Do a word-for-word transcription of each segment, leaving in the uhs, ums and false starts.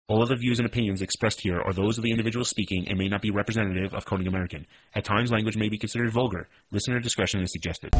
All of the views and opinions expressed here are those of the individual speaking and may not be representative of Coding American. At times, language may be considered vulgar. Listener discretion is suggested.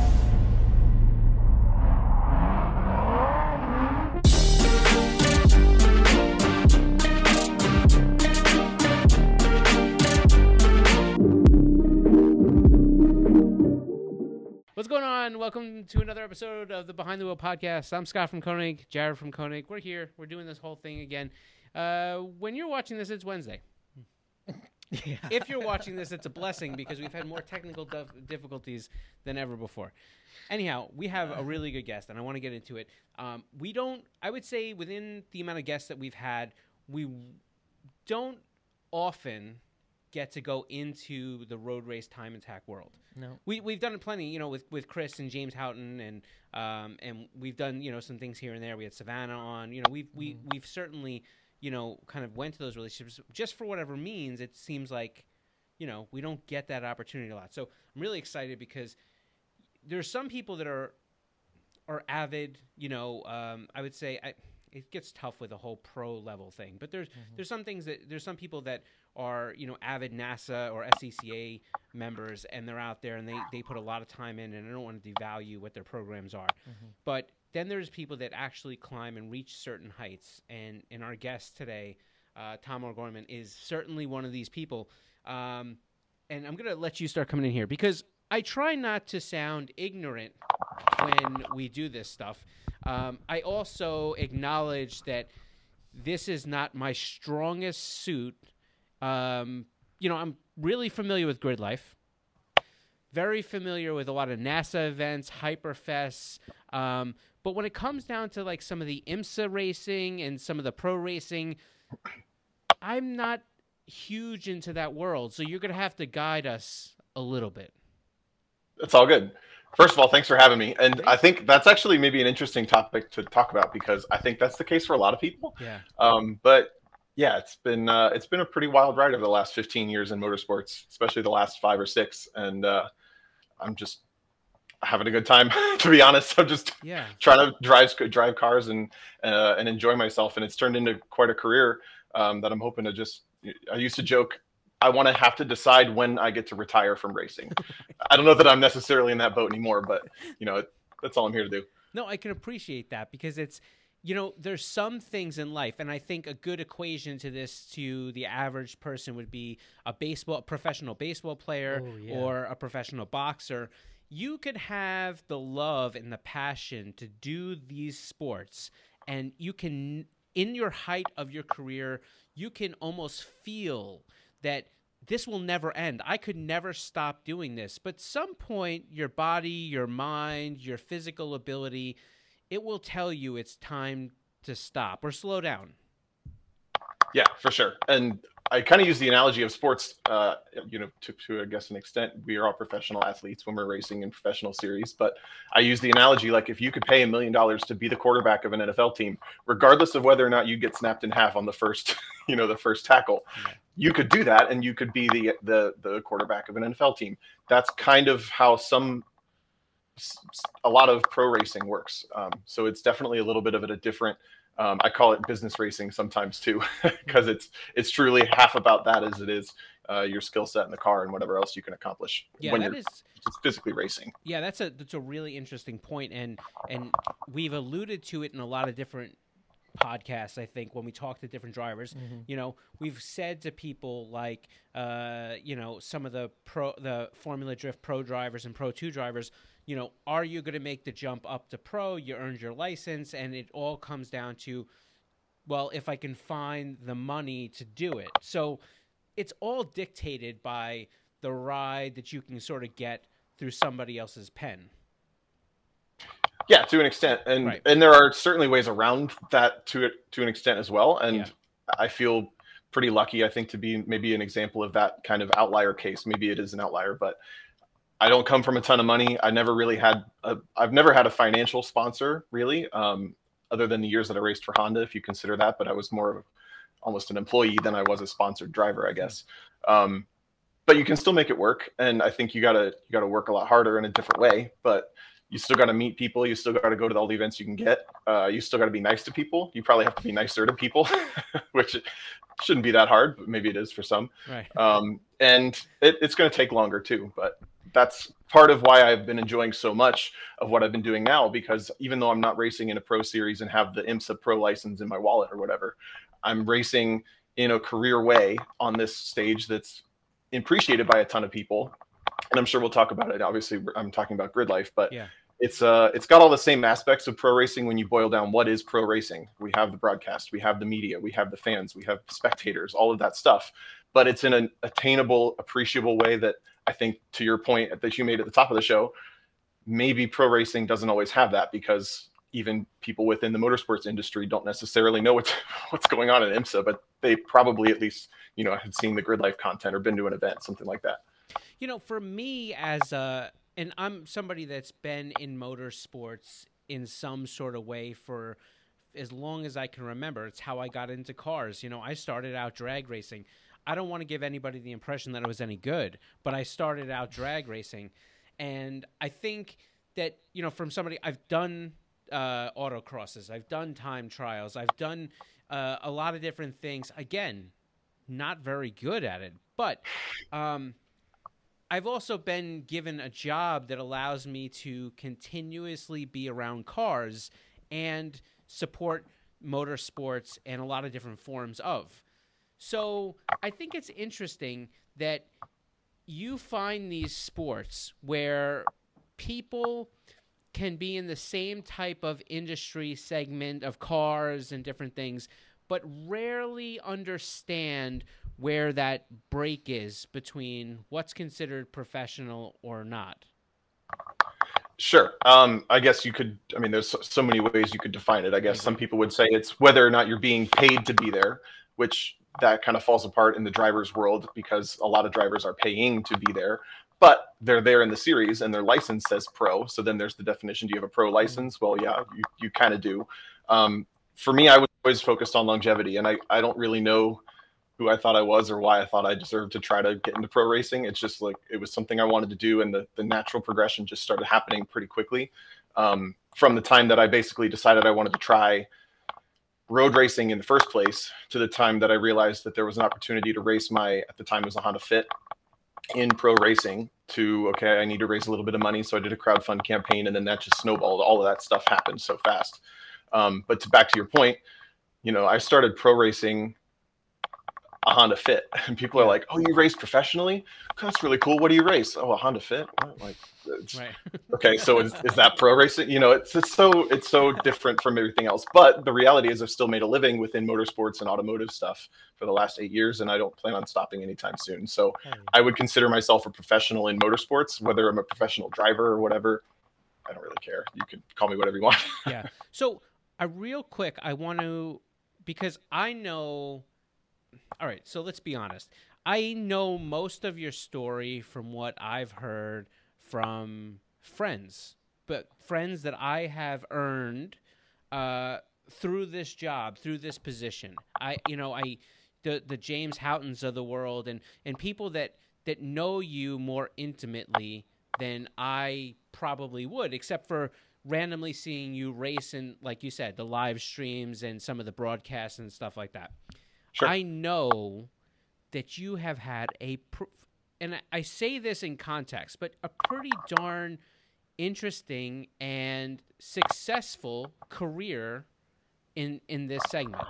What's going on? Welcome to another episode of the Behind the Wheel podcast. I'm Scott from Koenig, Jared from Koenig. We're here. We're doing this whole thing again. Uh, when you're watching this, it's Wednesday. Yeah. If you're watching this, it's a blessing because we've had more technical dif- difficulties than ever before. Anyhow, we have a really good guest, and I want to get into it. Um, we don't, I would say within the amount of guests that we've had, we don't often get to go into the road race time attack world. No, we we've done it plenty, you know, with, with Chris and James Houghton, and um and we've done, you know, some things here and there. We had Savannah on, you know, we've we Mm. we've certainly, you know, kind of went to those relationships just for whatever means. It seems like, you know, we don't get that opportunity a lot. So I'm really excited because there's some people that are are avid, you know, um, I would say I, it gets tough with the whole pro level thing, but there's Mhm. there's some things that there's some people that are, you know, avid NASA or S C C A members, and they're out there and they, they put a lot of time in, and I don't want to devalue what their programs are. Mhm. But then there's people that actually climb and reach certain heights, and, and our guest today, uh, Tom O'Gorman, is certainly one of these people. Um, and I'm going to let you start coming in here because I try not to sound ignorant when we do this stuff. Um, I also acknowledge that this is not my strongest suit. Um, you know, I'm really familiar with Grid Life, very familiar with a lot of NASA events, Hyperfests. Um, but when it comes down to like some of the IMSA racing and some of the pro racing, I'm not huge into that world. So you're going to have to guide us a little bit. It's all good. First of all, thanks for having me. And I think that's actually maybe an interesting topic to talk about because I think that's the case for a lot of people. Yeah. Um, but yeah, it's been uh, it's been a pretty wild ride over the last fifteen years in motorsports, especially the last five or six. And uh, I'm just having a good time, to be honest. I'm just Yeah. trying to drive drive cars and uh, and enjoy myself. And it's turned into quite a career um, that I'm hoping to just. I used to joke, I want to have to decide when I get to retire from racing. I don't know that I'm necessarily in that boat anymore, but you know, that's all I'm here to do. No, I can appreciate that because it's, you know, there's some things in life, and I think a good equation to this to the average person would be a baseball, a professional baseball player Oh, yeah. or a professional boxer. You could have the love and the passion to do these sports, and you can, in your height of your career, you can almost feel that this will never end. I could never stop doing this. But some point, your body, your mind, your physical ability, it will tell you it's time to stop or slow down. Yeah, for sure. And I kind of use the analogy of sports, uh, you know, to, to, I guess, an extent. We are all professional athletes when we're racing in professional series. But I use the analogy like if you could pay a million dollars to be the quarterback of an N F L team, regardless of whether or not you get snapped in half on the first, you know, the first tackle, Yeah. you could do that and you could be the, the, the quarterback of an N F L team. That's kind of how some, a lot of pro racing works. Um, so it's definitely a little bit of it a different, Um, I call it business racing sometimes too, because it's it's truly half about that as it is uh, your skill set in the car and whatever else you can accomplish Yeah, when that you're is just physically racing. Yeah, that's a that's a really interesting point, and and we've alluded to it in a lot of different podcasts. I think when we talk to different drivers, Mhm. you know, we've said to people like, uh, you know, some of the pro the Formula Drift Pro drivers and Pro Two drivers. You know, are you going to make the jump up to pro? You earned your license, and it all comes down to, well, if I can find the money to do it. So it's all dictated by the ride that you can sort of get through somebody else's pen. Yeah, to an extent, and Right. and there are certainly ways around that to it to an extent as well. And Yeah. I feel pretty lucky, I think, to be maybe an example of that kind of outlier case. Maybe it is an outlier, but I don't come from a ton of money. I never really had a, I've never had a financial sponsor really, um, other than the years that I raced for Honda, if you consider that, but I was more of almost an employee than I was a sponsored driver, I guess. Um, but you can still make it work. And I think you gotta, you gotta work a lot harder in a different way, but You still got to meet people. You still got to go to all the events you can get. Uh, you still got to be nice to people. You probably have to be nicer to people, which shouldn't be that hard, but maybe it is for some. Right. Um, and it, it's going to take longer too, but that's part of why I've been enjoying so much of what I've been doing now, because even though I'm not racing in a pro series and have the IMSA pro license in my wallet or whatever, I'm racing in a career way on this stage that's appreciated by a ton of people. And I'm sure we'll talk about it. Obviously, I'm talking about Grid Life, but yeah. it's uh, it's got all the same aspects of pro racing when you boil down what is pro racing. We have the broadcast, we have the media, we have the fans, we have spectators, all of that stuff. But it's in an attainable, appreciable way that I think, to your point that you made at the top of the show, maybe pro racing doesn't always have that, because even people within the motorsports industry don't necessarily know what's, what's going on at IMSA, but they probably at least, you know, had seen the Grid Life content or been to an event, something like that. You know, for me as a, and I'm somebody that's been in motorsports in some sort of way for as long as I can remember. It's how I got into cars. You know, I started out drag racing. I don't want to give anybody the impression that I was any good, but I started out drag racing. And I think that, you know, from somebody, I've done uh, autocrosses, I've done time trials, I've done uh, a lot of different things. Again, not very good at it, but um, I've also been given a job that allows me to continuously be around cars and support motorsports and a lot of different forms of. So I think it's interesting that you find these sports where people can be in the same type of industry segment of cars and different things, but rarely understand where that break is between what's considered professional or not. Sure. Um, I guess you could, I mean, there's so, so many ways you could define it. I guess some people would say it's whether or not you're being paid to be there, which that kind of falls apart in the driver's world, because a lot of drivers are paying to be there, but they're there in the series and their license says pro. So then there's the definition. Do you have a pro license? Well, yeah, you, you kind of do. Um, for me, I was always focused on longevity, and I, I don't really know who I thought I was or why I thought I deserved to try to get into pro racing. It's just like, it was something I wanted to do. And the, the natural progression just started happening pretty quickly. Um, from the time that I basically decided I wanted to try road racing in the first place to the time that I realized that there was an opportunity to race my, at the time it was a Honda Fit, in pro racing, to, okay, I need to raise a little bit of money. So I did a crowdfund campaign, and then that just snowballed. All of that stuff happened so fast. Um, but to back to your point, you know, I started pro racing a Honda Fit, and people are like, "Oh, you race professionally? That's really cool. What do you race?" "Oh, a Honda Fit." What? Like, it's, Right. okay, so is, is that pro racing? You know, it's it's so it's so different from everything else. But the reality is, I've still made a living within motorsports and automotive stuff for the last eight years, and I don't plan on stopping anytime soon. So I would consider myself a professional in motorsports, whether I'm a professional driver or whatever. I don't really care. You can call me whatever you want. Yeah. So, uh, real quick, I want to, because I know. All right, so let's be honest. I know most of your story from what I've heard from friends, but friends that I have earned uh, through this job, through this position. I, you know, I, the the James Houghtons of the world, and and people that that know you more intimately than I probably would, except for randomly seeing you race in, like you said, the live streams and some of the broadcasts and stuff like that. Sure. I know that you have had a, pr- and I- I say this in context, but a pretty darn interesting and successful career in in this segment.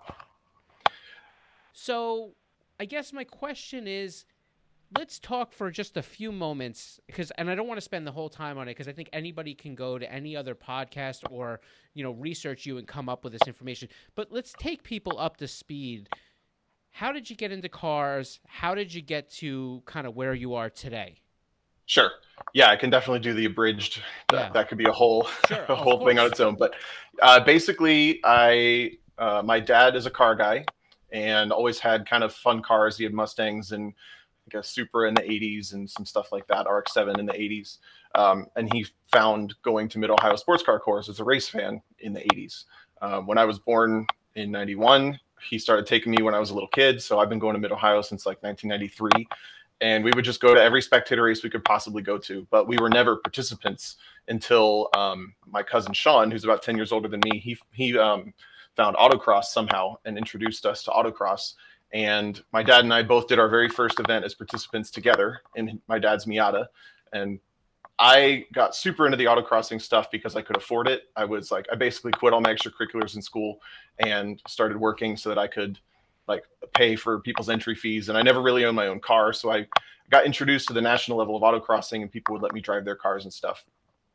So I guess my question is, let's talk for just a few moments, because, and I don't want to spend the whole time on it, because I think anybody can go to any other podcast or, you know, research you and come up with this information. But let's take people up to speed. How did you get into cars? How did you get to kind of where you are today? Sure. Yeah, I can definitely do the abridged. That, Yeah. that could be a whole Sure, a of whole thing on course. its own. But uh, basically, I uh, my dad is a car guy and always had kind of fun cars. He had Mustangs and like a Supra in the eighties and some stuff like that, R X seven in the eighties. Um, and he found going to Mid-Ohio Sports Car Course as a race fan in the eighties. Um, when I was born in ninety-one, he started taking me when I was a little kid. So I've been going to Mid-Ohio since like nineteen ninety-three. and we would just go to every spectator race we could possibly go to, but we were never participants until um, my cousin Sean, who's about ten years older than me, he he um, found autocross somehow and introduced us to autocross. And my dad and I both did our very first event as participants together in my dad's Miata. And I got super into the autocrossing stuff because I could afford it. I was like, I basically quit all my extracurriculars in school and started working so that I could like pay for people's entry fees. And I never really owned my own car. So I got introduced to the national level of autocrossing, and people would let me drive their cars and stuff.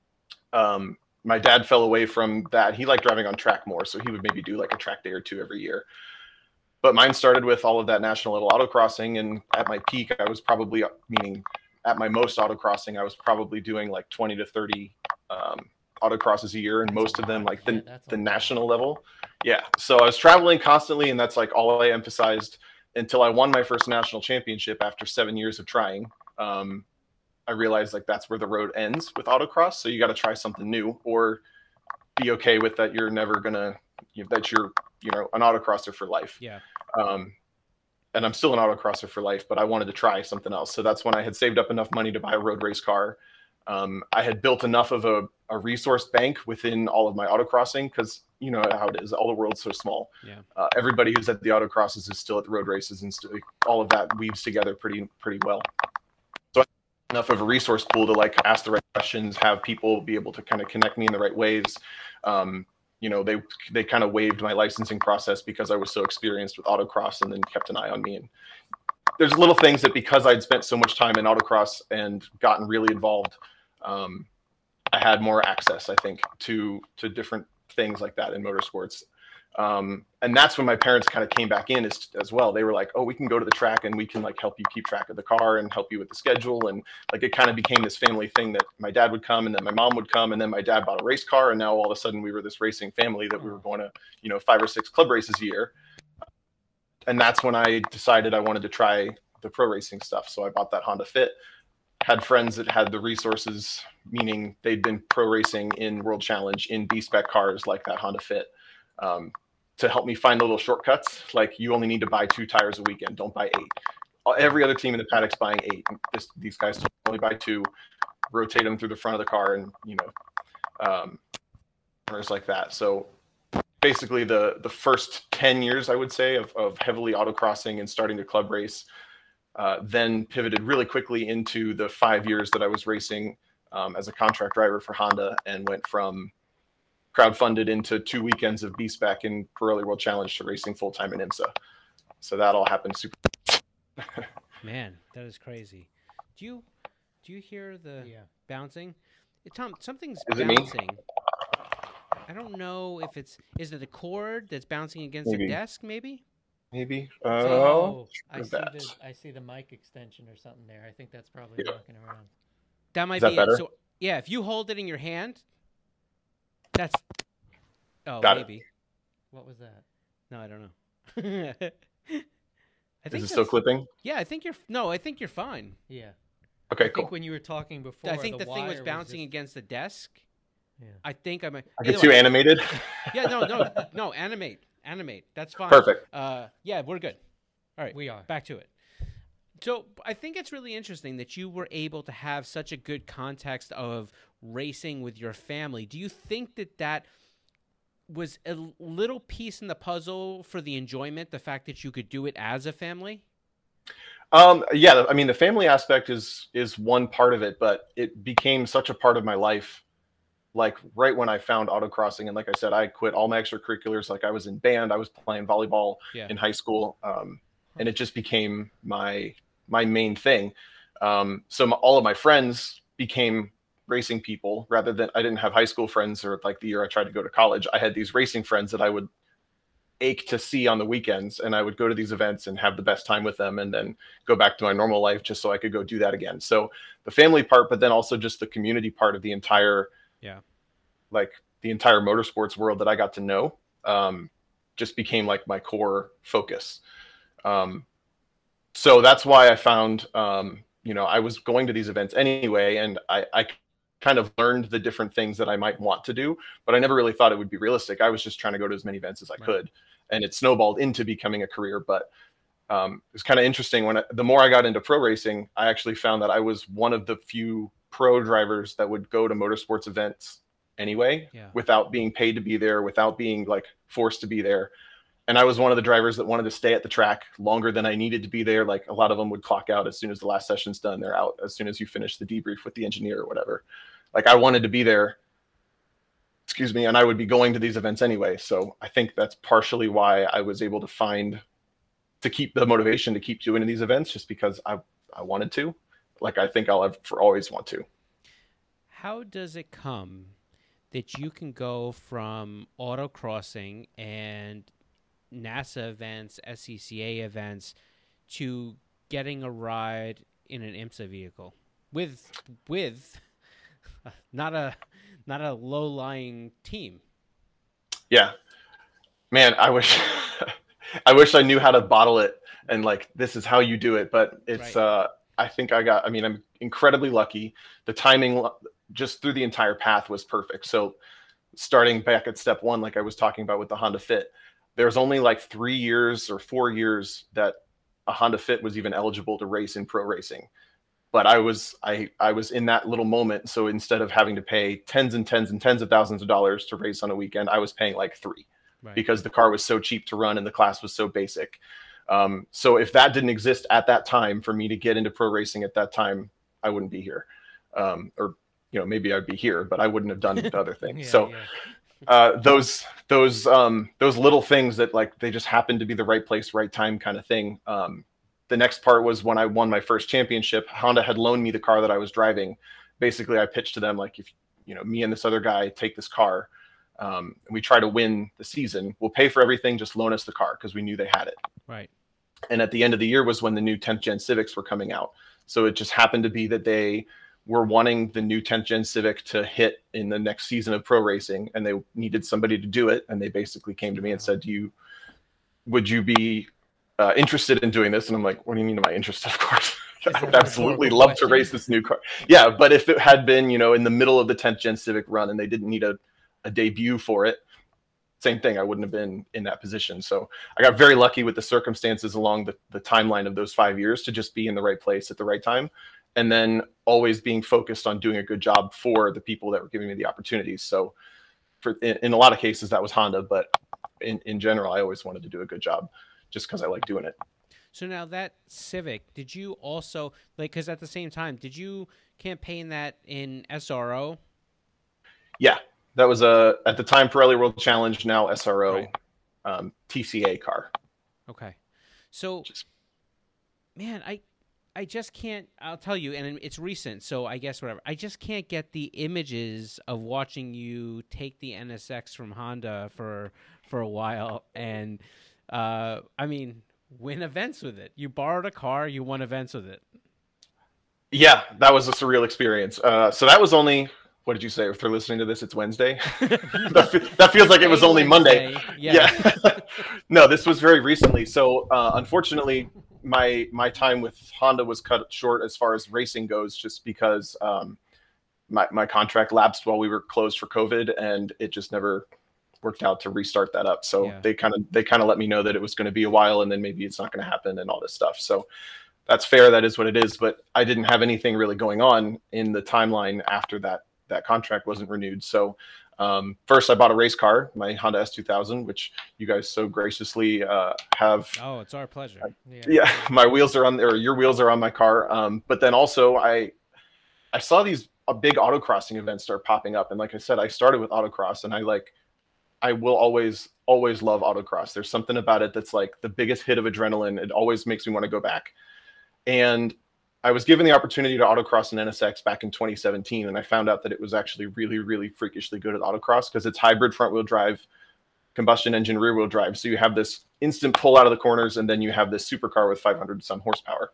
Um, my dad fell away from that. He liked driving on track more. So he would maybe do like a track day or two every year. But mine started with all of that national level autocrossing. And at my peak, I was probably, meaning at my most autocrossing, I was probably doing like twenty to thirty um, autocrosses a year, and most of them like the, yeah, the national level. Yeah. So I was traveling constantly, and that's like all I emphasized until I won my first national championship after seven years of trying. Um, I realized like that's where the road ends with autocross. So you got to try something new, or be okay with that you're never gonna, you know, that you're, you know, an autocrosser for life. Yeah. Um, and I'm still an autocrosser for life, but I wanted to try something else. So that's when I had saved up enough money to buy a road race car. Um, I had built enough of a, a resource bank within all of my autocrossing, because you know how it is. All the world's so small. Yeah. Uh, everybody who's at the autocrosses is still at the road races, and st- all of that weaves together pretty pretty well. So I had enough of a resource pool to like ask the right questions, have people be able to kind of connect me in the right ways. Um, you know, they they kind of waived my licensing process because I was so experienced with autocross, and then kept an eye on me. And there's little things that, because I'd spent so much time in autocross and gotten really involved, um, I had more access, I think, to to different things like that in motorsports. Um, and that's when my parents kind of came back in as, as well. They were like, oh, we can go to the track and we can like help you keep track of the car and help you with the schedule. And like, it kind of became this family thing that my dad would come, and then my mom would come, and then my dad bought a race car. And now all of a sudden we were this racing family that we were going to, you know, five or six club races a year. And that's when I decided I wanted to try the pro racing stuff. So I bought that Honda Fit, had friends that had the resources, meaning they'd been pro racing in World Challenge in B-spec cars like that Honda Fit, um, to help me find the little shortcuts. Like, you only need to buy two tires a weekend. Don't buy eight. Every other team in the paddock's buying eight. This, these guys only buy two, rotate them through the front of the car, and, you know, um, cars like that. So basically the, the first ten years, I would say, of, of heavily autocrossing and starting to club race, uh, then pivoted really quickly into the five years that I was racing um, as a contract driver for Honda, and went from crowdfunded into two weekends of B-spec in Pirelli World Challenge to racing full-time in IMSA. So that all happened super. Man, that is crazy. Do you do you hear the Yeah. bouncing? It, Tom, something's Is it me? bouncing. I don't know if it's is it a cord that's bouncing against Maybe. the desk, maybe? Maybe. Oh, Oh, I see that. the I see the mic extension or something there. I think that's probably Yeah. walking around. That might Is that be better? it. So yeah, if you hold it in your hand, that's oh Got it. maybe. What was that? No, I don't know. I is think it still that's- clipping? Yeah, I think you're no, I think you're fine. Yeah. Okay, I cool. think when you were talking before, I think the, thing was wire bouncing just- against the desk. Yeah. I think I might. I either get too way. animated. Yeah, no, no, no. Animate, animate. That's fine. Perfect. Uh, yeah, we're good. All right, We are. back to it. So I think it's really interesting that you were able to have such a good context of racing with your family. Do you think that that was a little piece in the puzzle for the enjoyment, the fact that you could do it as a family? Um, yeah, I mean, the family aspect is is one part of it, but it became such a part of my life. Like right when I found autocrossing, and like I said, I quit all my extracurriculars. Like I was in band, I was playing volleyball Yeah. in high school, um, and it just became my my main thing. Um, so my, all of my friends became racing people, rather than I didn't have high school friends, or like the year I tried to go to college, I had these racing friends that I would ache to see on the weekends, and I would go to these events and have the best time with them, and then go back to my normal life just so I could go do that again. So the family part, but then also just the community part of the entire, Yeah. like the entire motorsports world that I got to know, um, just became like my core focus. Um, so that's why I found, um, you know, I was going to these events anyway, and I, I kind of learned the different things that I might want to do, but I never really thought it would be realistic. I was just trying to go to as many events as I Right. could, and it snowballed into becoming a career. But um, it's kind of interesting when I, the more I got into pro racing, I actually found that I was one of the few pro drivers that would go to motorsports events anyway, Yeah. without being paid to be there, without being like forced to be there. And I was one of the drivers that wanted to stay at the track longer than I needed to be there. Like a lot of them would clock out as soon as the last session's done. They're out as soon as you finish the debrief with the engineer or whatever. Like I wanted to be there, excuse me, and I would be going to these events anyway. So I think that's partially why I was able to find, to keep the motivation to keep doing these events, just because I, I wanted to. Like I think I'll ever for always want to. How does it come that you can go from autocrossing and NASA events, S C C A events, to getting a ride in an IMSA vehicle with with not a not a low-lying team? Yeah, man, I wish I wish I knew how to bottle it and like this is how you do it. But it's Right. uh, I think I got. I mean, I'm incredibly lucky. The timing just through the entire path was perfect. So starting back at step one, like I was talking about with the Honda Fit, there's only like three years or four years that a Honda Fit was even eligible to race in pro racing. But I was I I was in that little moment. So instead of having to pay tens and tens and tens of thousands of dollars to race on a weekend, I was paying like three Right. because the car was so cheap to run and the class was so basic. Um, so if that didn't exist at that time for me to get into pro racing at that time, I wouldn't be here. Um, or you know, maybe I'd be here, but I wouldn't have done the other things. Yeah, so yeah. uh, those those um, those little things that like they just happened to be the right place, right time kind of thing. Um, the next part was when I won my first championship. Honda had loaned me the car that I was driving. Basically, I pitched to them like, if you know, me and this other guy take this car, um, and we try to win the season, we'll pay for everything. Just loan us the car because we knew they had it. Right. And at the end of the year was when the new tenth gen Civics were coming out. So it just happened to be that they were wanting the new tenth gen Civic to hit in the next season of pro racing, and they needed somebody to do it. And they basically came to me and said, "Do you, would you be uh, interested in doing this?" And I'm like, "What do you mean, am I interested?" Of course, I would absolutely love to race this new car. Yeah, but if it had been, you know, in the middle of the tenth gen Civic run and they didn't need a, a debut for it, same thing. I wouldn't have been in that position. So I got very lucky with the circumstances along the, the timeline of those five years to just be in the right place at the right time. And then always being focused on doing a good job for the people that were giving me the opportunities. So for in, in a lot of cases, that was Honda. But in, in general, I always wanted to do a good job just because I like doing it. So now that Civic, did you also, like, because at the same time, did you campaign that in S R O? Yeah. That was a, at the time, Pirelli World Challenge, now S R O, Right. um, T C A car. Okay. So, Just- man, I I just can't, I'll tell you, and it's recent, so I guess whatever. I just can't get the images of watching you take the N S X from Honda for for a while and, uh, I mean, win events with it. You borrowed a car, you won events with it. Yeah, that was a surreal experience. Uh, so that was only, what did you say? If they're listening to this, it's Wednesday. that, fe- that feels like it was only Monday. Yeah. Yeah. No, this was very recently. So uh, unfortunately, my my time with Honda was cut short as far as racing goes, just because um, my my contract lapsed while we were closed for COVID, and it just never worked out to restart that up. So Yeah. they kind of they kind of let me know that it was going to be a while, and then maybe it's not going to happen, and all this stuff. So that's fair. That is what it is. But I didn't have anything really going on in the timeline after that that contract wasn't renewed. So um, first I bought a race car, my Honda S two thousand, which you guys so graciously uh, have. Oh, it's our pleasure. Yeah. Yeah, my wheels are on there, or your wheels are on my car. Um, but then also I, I saw these uh, big autocrossing events start popping up. And like I said, I started with autocross, and I like, I will always, always love autocross. There's something about it that's like the biggest hit of adrenaline. It always makes me want to go back. And I was given the opportunity to autocross an N S X back in twenty seventeen, and I found out that it was actually really, really freakishly good at autocross because it's hybrid front-wheel drive, combustion engine rear-wheel drive. So you have this instant pull out of the corners, and then you have this supercar with five hundred some horsepower.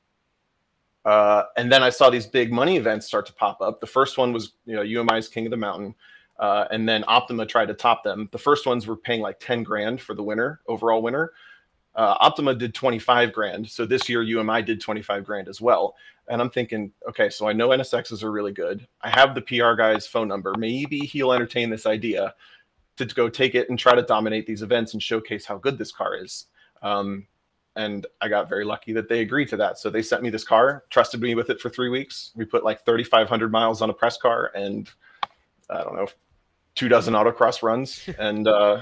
Uh, and then I saw these big money events start to pop up. The first one was, you know, U M I's King of the Mountain, uh, and then Optima tried to top them. The first ones were paying like ten grand for the winner, overall winner. Uh, Optima did twenty-five grand. So this year U M I did twenty-five grand as well. And I'm thinking, okay, so I know N S Xs are really good. I have the P R guy's phone number. Maybe he'll entertain this idea to go take it and try to dominate these events and showcase how good this car is. Um, And I got very lucky that they agreed to that. So they sent me this car, trusted me with it for three weeks. We put like thirty-five hundred miles on a press car and I don't know, two dozen autocross runs and uh,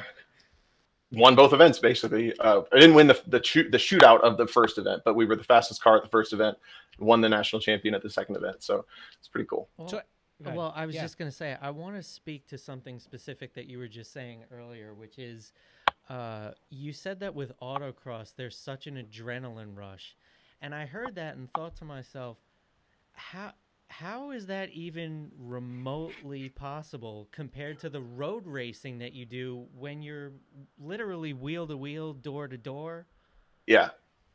won both events, basically. Uh, I didn't win the, the, shoot, the shootout of the first event, but we were the fastest car at the first event, won the national champion at the second event. So it's pretty cool. Well, So- Go ahead. well, I was Yeah. just going to say, I want to speak to something specific that you were just saying earlier, which is uh, you said that with autocross, there's such an adrenaline rush. And I heard that and thought to myself, how how is that even remotely possible compared to the road racing that you do when you're literally wheel to wheel, door to door? Yeah.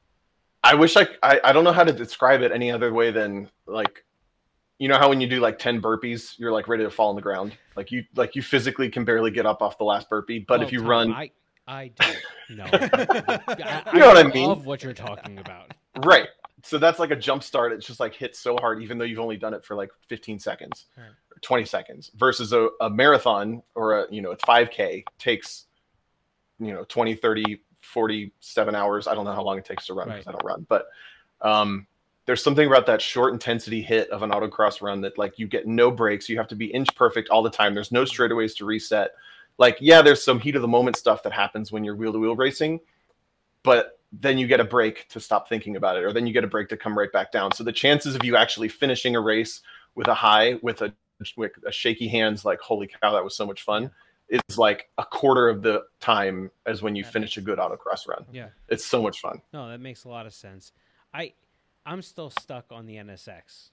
I wish I, I, I don't know how to describe it any other way than like, you know how when you do like ten burpees, you're like ready to fall on the ground. Like you, like you physically can barely get up off the last burpee. But Well, if you Tom, run, I I don't know. I, You know what I love mean? what you're talking about. right. So that's like a jump start. It's just like hits so hard, even though you've only done it for like fifteen seconds Right. or twenty seconds versus a, a marathon or a, you know, it's five K takes, you know, twenty, thirty, forty-seven hours. I don't know how long it takes to run because Right. I don't run, but um, there's something about that short intensity hit of an autocross run that like you get no breaks. You have to be inch perfect all the time. There's no straightaways to reset. Like, yeah, there's some heat of the moment stuff that happens when you're wheel to wheel racing, but then you get a break to stop thinking about it, or then you get a break to come right back down. So the chances of you actually finishing a race with a high, with a, with a shaky hands, like, holy cow, that was so much fun, is like a quarter of the time as when you That finish a makes good autocross run. Yeah. It's so much fun. No, that makes a lot of sense. I, I'm still stuck on the N S X.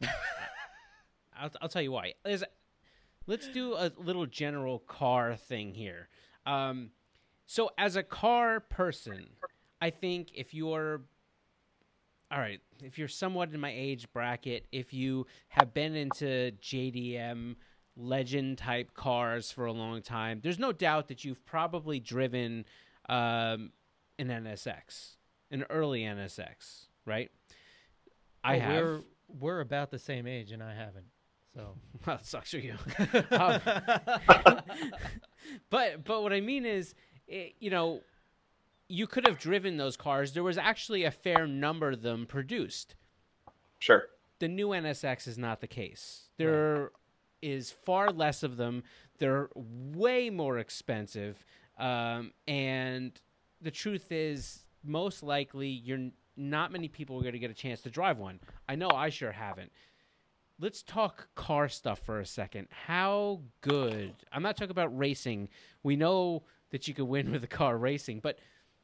I'll, I'll tell you why. Is let's do a little general car thing here. Um, so as a car person, I think if you're all right, if you're somewhat in my age bracket, if you have been into J D M legend type cars for a long time, there's no doubt that you've probably driven um, an N S X, an early N S X, right? I Oh, have. We're, we're about the same age, and I haven't. So, Well, it sucks for you. um, but but what I mean is, it, you know, you could have driven those cars. There was actually a fair number of them produced. Sure. The new N S X is not the case. There is far less of them. They're way more expensive. Um, and the truth is, most likely, you're not many people are going to get a chance to drive one. I know I sure haven't. Let's talk car stuff for a second. How good? I'm not talking about racing. We know that you can win with a car racing, but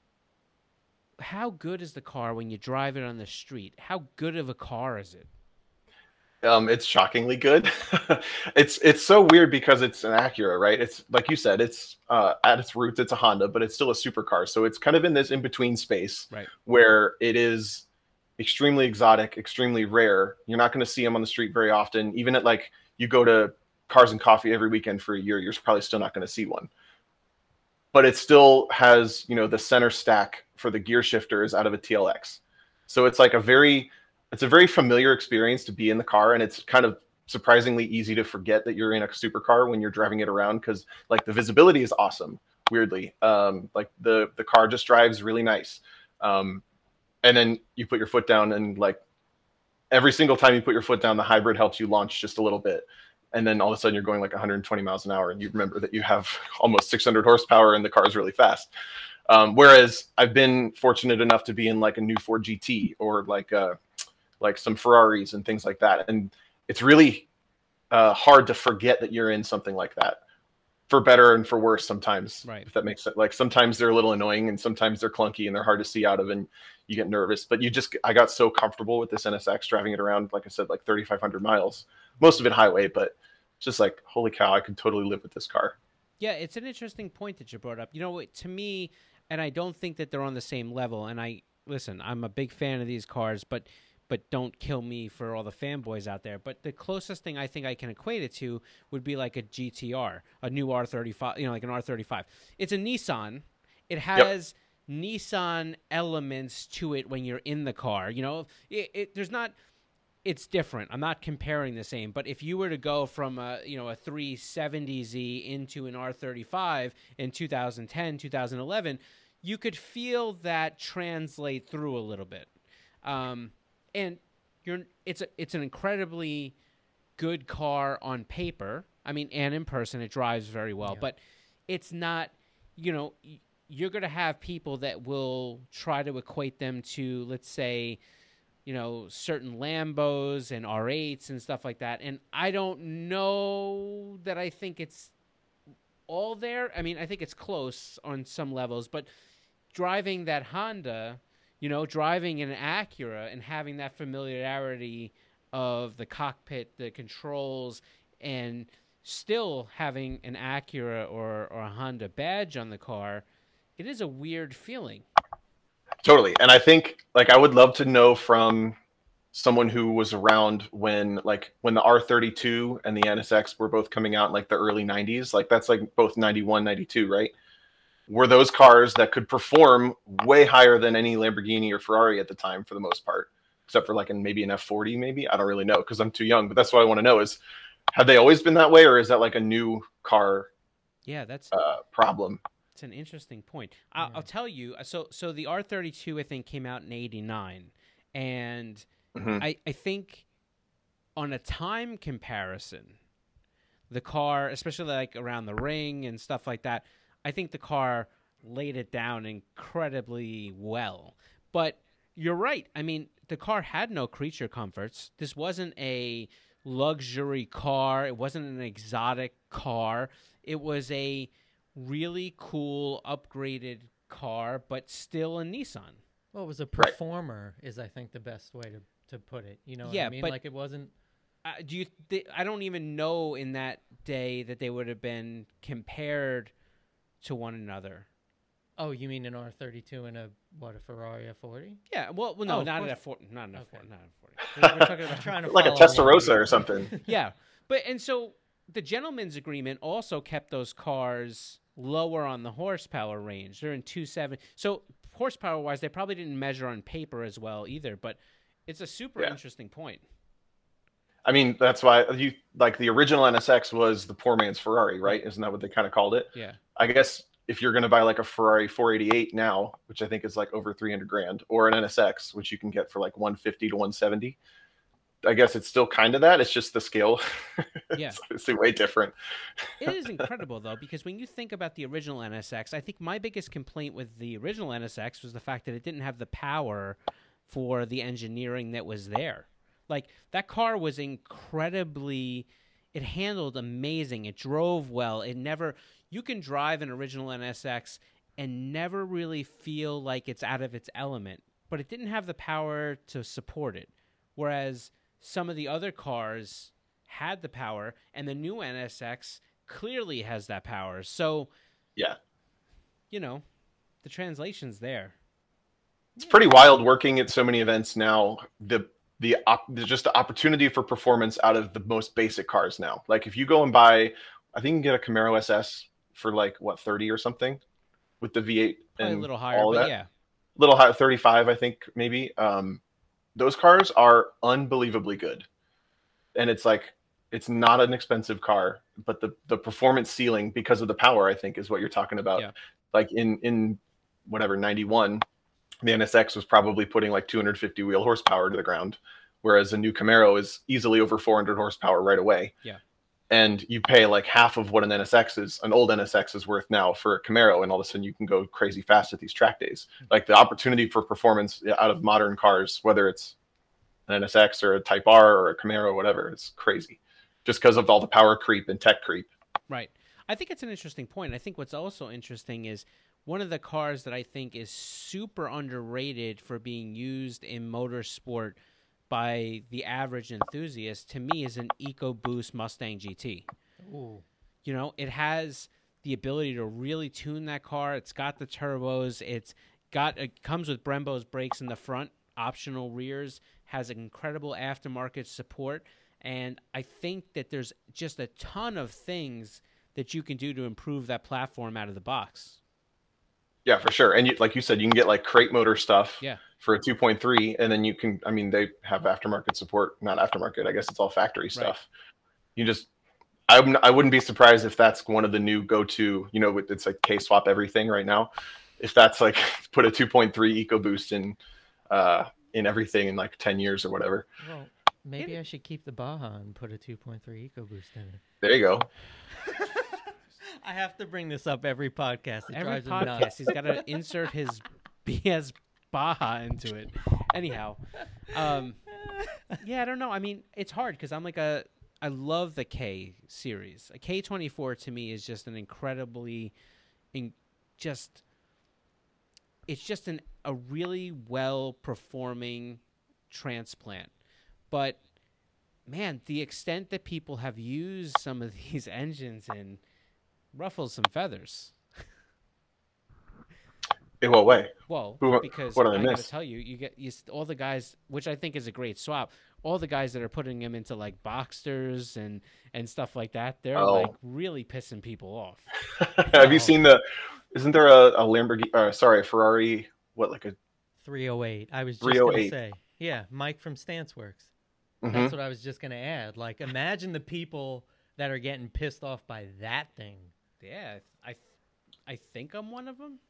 how good is the car when you drive it on the street? How good of a car is it? Um, it's shockingly good. it's it's so weird because it's an Acura, right? It's like you said, it's uh, at its roots, it's a Honda, but it's still a supercar. So it's kind of in this in between space, Right. where it is extremely exotic, extremely rare. You're not going to see them on the street very often. Even at like you go to Cars and Coffee every weekend for a year, you're probably still not going to see one. But it still has, you know, the center stack for the gear shifters out of a T L X. So it's like a very It's a very familiar experience to be in the car, and it's kind of surprisingly easy to forget that you're in a supercar when you're driving it around because, like, the visibility is awesome. Weirdly, um, like the the car just drives really nice, um, and then you put your foot down, and like every single time you put your foot down, the hybrid helps you launch just a little bit, and then all of a sudden you're going like one hundred twenty miles an hour, and you remember that you have almost six hundred horsepower, and the car is really fast. Um, whereas I've been fortunate enough to be in like a new Ford G T or like a like some Ferraris and things like that. And it's really uh, hard to forget that you're in something like that, for better and for worse sometimes, Right. if that makes sense. Like sometimes they're a little annoying and sometimes they're clunky and they're hard to see out of and you get nervous. But you just, I got so comfortable with this N S X driving it around, like I said, like thirty-five hundred miles, most of it highway, but just like, holy cow, I could totally live with this car. Yeah, it's an interesting point that you brought up. You know, it- to me, and I don't think that they're on the same level. And I, listen, I'm a big fan of these cars, but but don't kill me for all the fanboys out there. But the closest thing I think I can equate it to would be like a G T R, a new R thirty-five, you know, like an R thirty-five. It's a Nissan. It has yep. Nissan elements to it when you're in the car. You know, it, it, there's not, it's different. I'm not comparing the same. But if you were to go from a, you know, a three seventy Z into an R thirty-five in two thousand ten, two thousand eleven, you could feel that translate through a little bit. Um, and you're it's a, it's an incredibly good car on paper. I mean, and in person, it drives very well. Yeah. But it's not, you know, y- you're going to have people that will try to equate them to, let's say, you know, certain Lambos and R eights and stuff like that. And I don't know that I think it's all there. I mean, I think it's close on some levels, but driving that Honda, you know, driving an Acura and having that familiarity of the cockpit, the controls, and still having an Acura or, or a Honda badge on the car, it is a weird feeling. Totally. And I think, like, I would love to know from someone who was around when, like, when the R thirty-two and the N S X were both coming out in, like, the early nineties. Like, that's, like, both ninety-one, ninety-two, right? Were those cars that could perform way higher than any Lamborghini or Ferrari at the time, for the most part, except for, like, in maybe an F forty, maybe? I don't really know, because I'm too young. But that's what I want to know is, have they always been that way, or is that, like, a new car Yeah, that's uh, problem? It's an interesting point. I'll, Yeah. I'll tell you. So, so the R thirty-two I think came out in eighty-nine, and Mhm. I, I think on a time comparison, the car, especially like around the ring and stuff like that, I think the car laid it down incredibly well. But you're right. I mean, the car had no creature comforts. This wasn't a luxury car. It wasn't an exotic car. It was a really cool, upgraded car, but still a Nissan. Well, it was a Right. performer, is I think the best way to, to put it. You know what Yeah, I mean? but- Like, it wasn't. Uh, do you? Th- I don't even know in that day that they would have been compared to one another. Oh, you mean an R thirty-two and a what, a Ferrari F forty? Yeah. Well, well no, Oh, of not an course. F forty. Not an F Okay. forty. Not an F forty. We're, we're talking about Trying to Like a follow along Testarossa here. or something. yeah, but and so the gentleman's agreement also kept those cars lower on the horsepower range. They're in two seven. So horsepower wise, they probably didn't measure on paper as well either. But it's a super Yeah. interesting point. I mean, that's why you like the original N S X was the poor man's Ferrari, right? Isn't that what they kind of called it? Yeah. I guess if you're going to buy like a Ferrari four eighty-eight now, which I think is like over three hundred grand, or an N S X, which you can get for like one fifty to one seventy, I guess it's still kind of that. It's just the scale. Yeah. It's obviously way different. It is incredible, though, because when you think about the original N S X, I think my biggest complaint with the original N S X was the fact that it didn't have the power for the engineering that was there. Like, that car was incredibly, it handled amazing. It drove well. It never, you can drive an original N S X and never really feel like it's out of its element, but it didn't have the power to support it. Whereas some of the other cars had the power, and the new N S X clearly has that power. So, Yeah. you know, the translation's there. It's pretty wild working at so many events now. The the op, there's just the opportunity for performance out of the most basic cars now. Like if you go and buy, I think you can get a Camaro S S for like what thirty or something with the V eight Probably and a little higher, all but that. yeah. Little high, thirty-five, I think maybe. Um, those cars are unbelievably good, and it's like it's not an expensive car, but the the performance ceiling because of the power, I think, is what you're talking about. Yeah. Like in in whatever ninety-one, the N S X was probably putting like two hundred fifty wheel horsepower to the ground, whereas a new Camaro is easily over four hundred horsepower right away. Yeah. And you pay like half of what an N S X is, an old N S X is worth now for a Camaro, and all of a sudden you can go crazy fast at these track days. Like the opportunity for performance out of modern cars, whether it's an N S X or a Type R or a Camaro, or whatever, is crazy, just because of all the power creep and tech creep. Right. I think it's an interesting point. I think what's also interesting is one of the cars that I think is super underrated for being used in motorsport by the average enthusiast, to me, is an EcoBoost Mustang G T. Ooh. You know, it has the ability to really tune that car. It's got the turbos. It's got it comes with Brembo's brakes in the front, optional rears, has incredible aftermarket support, and I think that there's just a ton of things that you can do to improve that platform out of the box. Yeah, for sure. And you, like you said, you can get like crate motor stuff Yeah. for a two point three, and then you can, I mean, they have aftermarket support, not aftermarket. I guess it's all factory stuff. You just, I, I wouldn't be surprised if that's one of the new go-to, you know, with it's like K-swap everything right now. if that's like put a two point three EcoBoost in uh, in everything in like ten years or whatever. Well, maybe I should keep the Baja and put a two point three EcoBoost in it. There you go. I have to bring this up every podcast. It Every drives him podcast, nuts. he's got to insert his B S Baja into it. Anyhow, um, yeah, I don't know. I mean, it's hard because I'm like a, I love the K series. A K twenty-four to me is just an incredibly, in, just, it's just an a really well performing transplant. But man, the extent that people have used some of these engines in ruffles some feathers. In what way? Well, Who- because what did I I gotta miss? tell you, you get you, s- all the guys, which I think is a great swap. All the guys that are putting them into like Boxsters and and stuff like that, they're Oh. like really pissing people off. Have Oh. you seen the? Isn't there a, a Lamborghini? Uh, sorry, a Ferrari. What like a? three oh eight. I was just three oh going to eight. say. Yeah, Mike from Stanceworks. Mhm. That's what I was just going to add. Like, imagine the people that are getting pissed off by that thing. Yeah, I I think I'm one of them.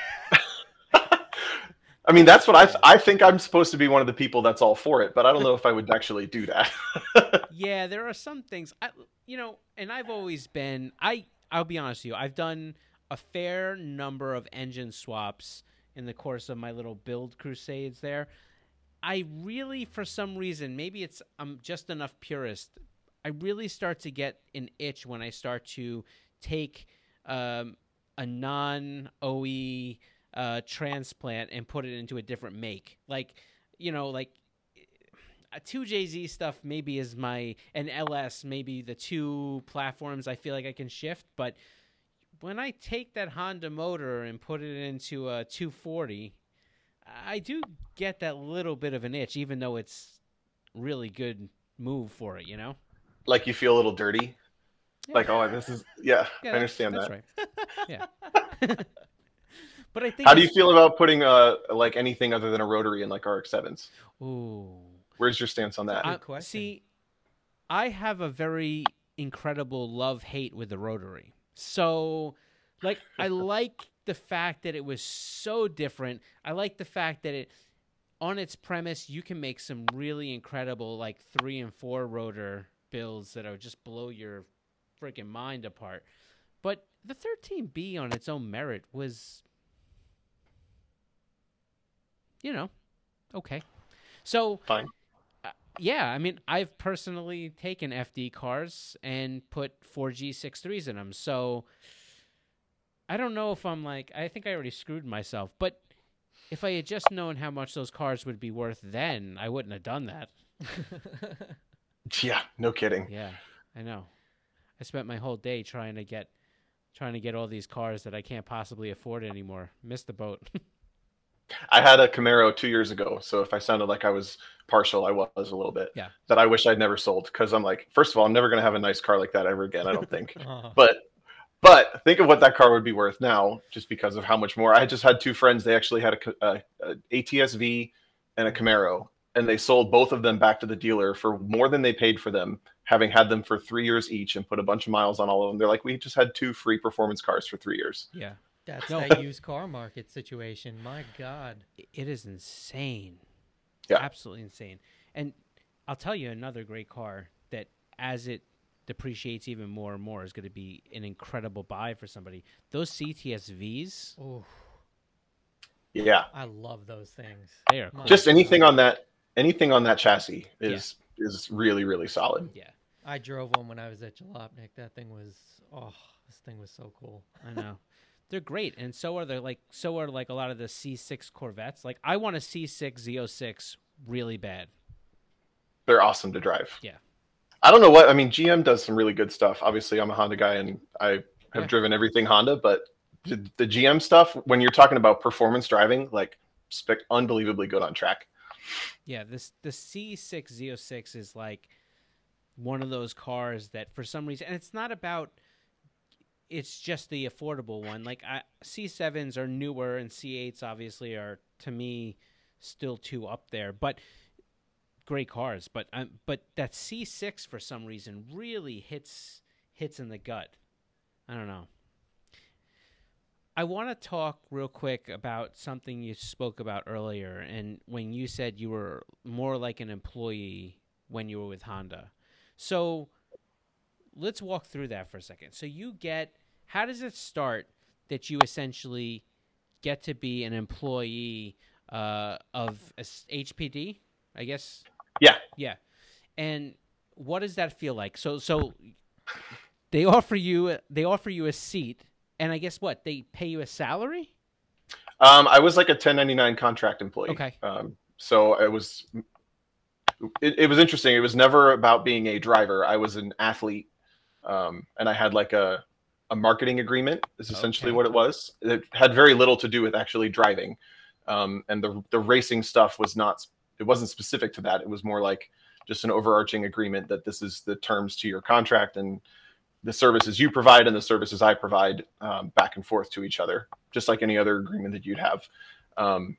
I mean, that's what I th- I think I'm supposed to be one of the people that's all for it, but I don't know if I would actually do that. Yeah, there are some things I you know, and I've always been I I'll be honest with you. I've done a fair number of engine swaps in the course of my little build crusades there. I really, for some reason, maybe it's I'm just enough purist. I really start to get an itch when I start to take um, a non-O E uh, transplant and put it into a different make. Like, you know, like a two J Z stuff maybe is my, an L S, maybe the two platforms I feel like I can shift. But when I take that Honda motor and put it into a two forty, I do get that little bit of an itch, even though it's really good move for it, you know? Like you feel a little dirty. Yeah. Like, oh, this is yeah. Yeah, I that's- understand that's that. right. Yeah. But I think How do you it's- feel about putting uh like anything other than a rotary in like R X sevens? Ooh. Where's your stance on that? Good I- question. See, I have a very incredible love-hate with the rotary. So, like, I like the fact that it was so different. I like the fact that it, on its premise, you can make some really incredible, like, three and four rotor builds that are just blow your freaking mind apart. But the thirteen B on its own merit was, you know, okay. So, Fine. uh, yeah, I mean, I've personally taken F D cars and put four G sixty-threes in them. So I don't know if I'm like, I think I already screwed myself. But if I had just known how much those cars would be worth then, I wouldn't have done that. Yeah, no kidding. Yeah, I know. I spent my whole day trying to get trying to get all these cars that I can't possibly afford anymore. Missed the boat. I had a Camaro two years ago, so if I sounded like I was partial, I was a little bit. Yeah. That I wish I'd never sold because I'm like, first of all, I'm never gonna have a nice car like that ever again. I don't think. Oh. But but think of what that car would be worth now, just because of how much more. I just had two friends. They actually had a, a, a A T S V and a Camaro, and they sold both of them back to the dealer for more than they paid for them, having had them for three years each and put a bunch of miles on all of them. They're like, we just had two free performance cars for three years. Yeah. That's No. that used car market situation. My God. It is insane. Yeah. Absolutely insane. And I'll tell you another great car that as it depreciates even more and more is going to be an incredible buy for somebody. Those C T S Vs, Oh, Yeah. I love those things. they are cool. Just anything on that anything on that chassis is is really, really solid. Yeah, I drove one when I was at Jalopnik. That thing was, oh, this thing was so cool. I know. They're great, and so are the like so are like a lot of the C six Corvettes. Like I want a C six Z oh six really bad. They're awesome to drive. Yeah. I don't know what I mean. G M does some really good stuff. Obviously, I'm a Honda guy and I have Yeah. driven everything Honda, but the, the G M stuff, when you're talking about performance driving, like spec unbelievably good on track. Yeah, this the C six Z oh six is like one of those cars that for some reason, and it's not about, it's just the affordable one. Like I, C sevens are newer and C eights obviously are to me still too up there, but great cars. But um, but that C six for some reason really hits hits in the gut. I don't know. I want to talk real quick about something you spoke about earlier, and when you said you were more like an employee when you were with Honda. So let's walk through that for a second. So you get, how does it start that you essentially get to be an employee uh, of H P D, I guess? Yeah. Yeah. And what does that feel like? So, so they offer you, they offer you a seat. And I guess what, they pay you a salary? Um, I was like a ten ninety-nine contract employee. Okay. Um, so it was, it, it was interesting. It was never about being a driver. I was an athlete, um, and I had like a, a marketing agreement is essentially Okay. what it was. It had very little to do with actually driving. Um, and the, the racing stuff was not, it wasn't specific to that. It was more like just an overarching agreement that this is the terms to your contract and the services you provide and the services I provide um, back and forth to each other, just like any other agreement that you'd have. Um,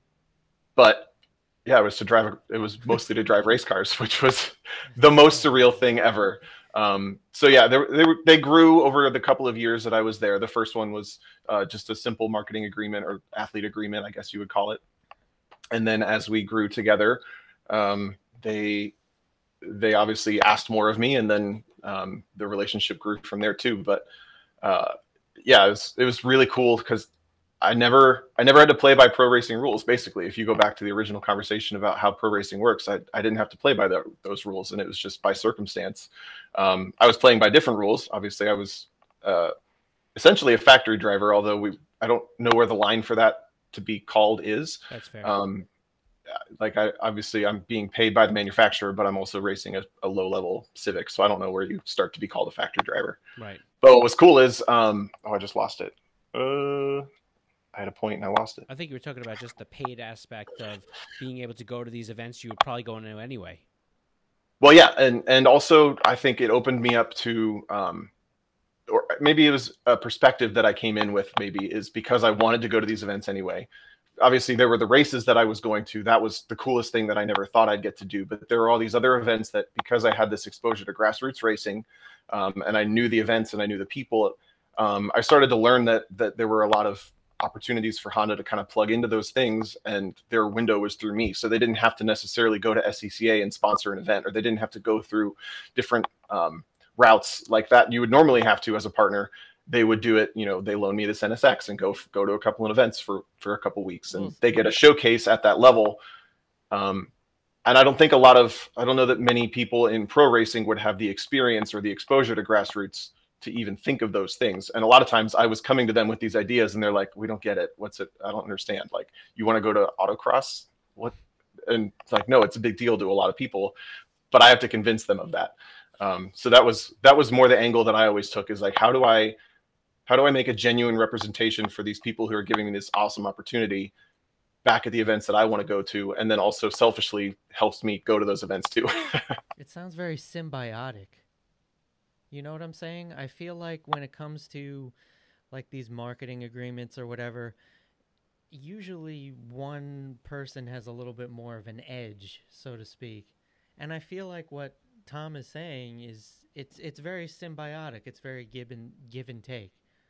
but yeah, it was to drive, it was mostly to drive race cars, which was the most surreal thing ever. Um, so yeah, they, they, were, they grew over the couple of years that I was there. The first one was uh, just a simple marketing agreement or athlete agreement, I guess you would call it. And then as we grew together, um, they, they obviously asked more of me, and then um, the relationship grew from there too. But uh, yeah, it was, it was really cool because I never, I never had to play by pro racing rules. Basically, if you go back to the original conversation about how pro racing works, I, I didn't have to play by the, those rules, and it was just by circumstance. Um, I was playing by different rules. Obviously, I was uh, essentially a factory driver, although we, I don't know where the line for that to be called is. That's fair. Um, like I obviously I'm being paid by the manufacturer, but I'm also racing a, a low level Civic, so I don't know where you start to be called a factory driver. Right. But what was cool is, um, oh, I just lost it. Uh, I had a point and I lost it. I think you were talking about just the paid aspect of being able to go to these events you would probably go into anyway. Well, yeah, and and also I think it opened me up to, um, or maybe it was a perspective that I came in with. Maybe is because I wanted to go to these events anyway. Obviously, there were the races that I was going to. That was the coolest thing that I never thought I'd get to do. But there were all these other events that, because I had this exposure to grassroots racing, um, and I knew the events and I knew the people, um, I started to learn that that there were a lot of opportunities for Honda to kind of plug into those things, and their window was through me. So they didn't have to necessarily go to S C C A and sponsor an event, or they didn't have to go through different um, routes like that you would normally have to as a partner. They would do it, you know, they loan me this N S X and go go to a couple of events for, for a couple of weeks, and they get a showcase at that level. Um, and I don't think a lot of, I don't know that many people in pro racing would have the experience or the exposure to grassroots to even think of those things. And a lot of times I was coming to them with these ideas and they're like, we don't get it. What's it? I don't understand. Like, you want to go to autocross? What? And it's like, no, it's a big deal to a lot of people, but I have to convince them of that. Um, so that was, that was more the angle that I always took, is like, how do I, How do I make a genuine representation for these people who are giving me this awesome opportunity back at the events that I want to go to, and then also selfishly helps me go to those events too? It sounds very symbiotic. You know what I'm saying? I feel like when it comes to like these marketing agreements or whatever, usually one person has a little bit more of an edge, so to speak. And I feel like what Tom is saying is it's it's very symbiotic. It's very give and give and take.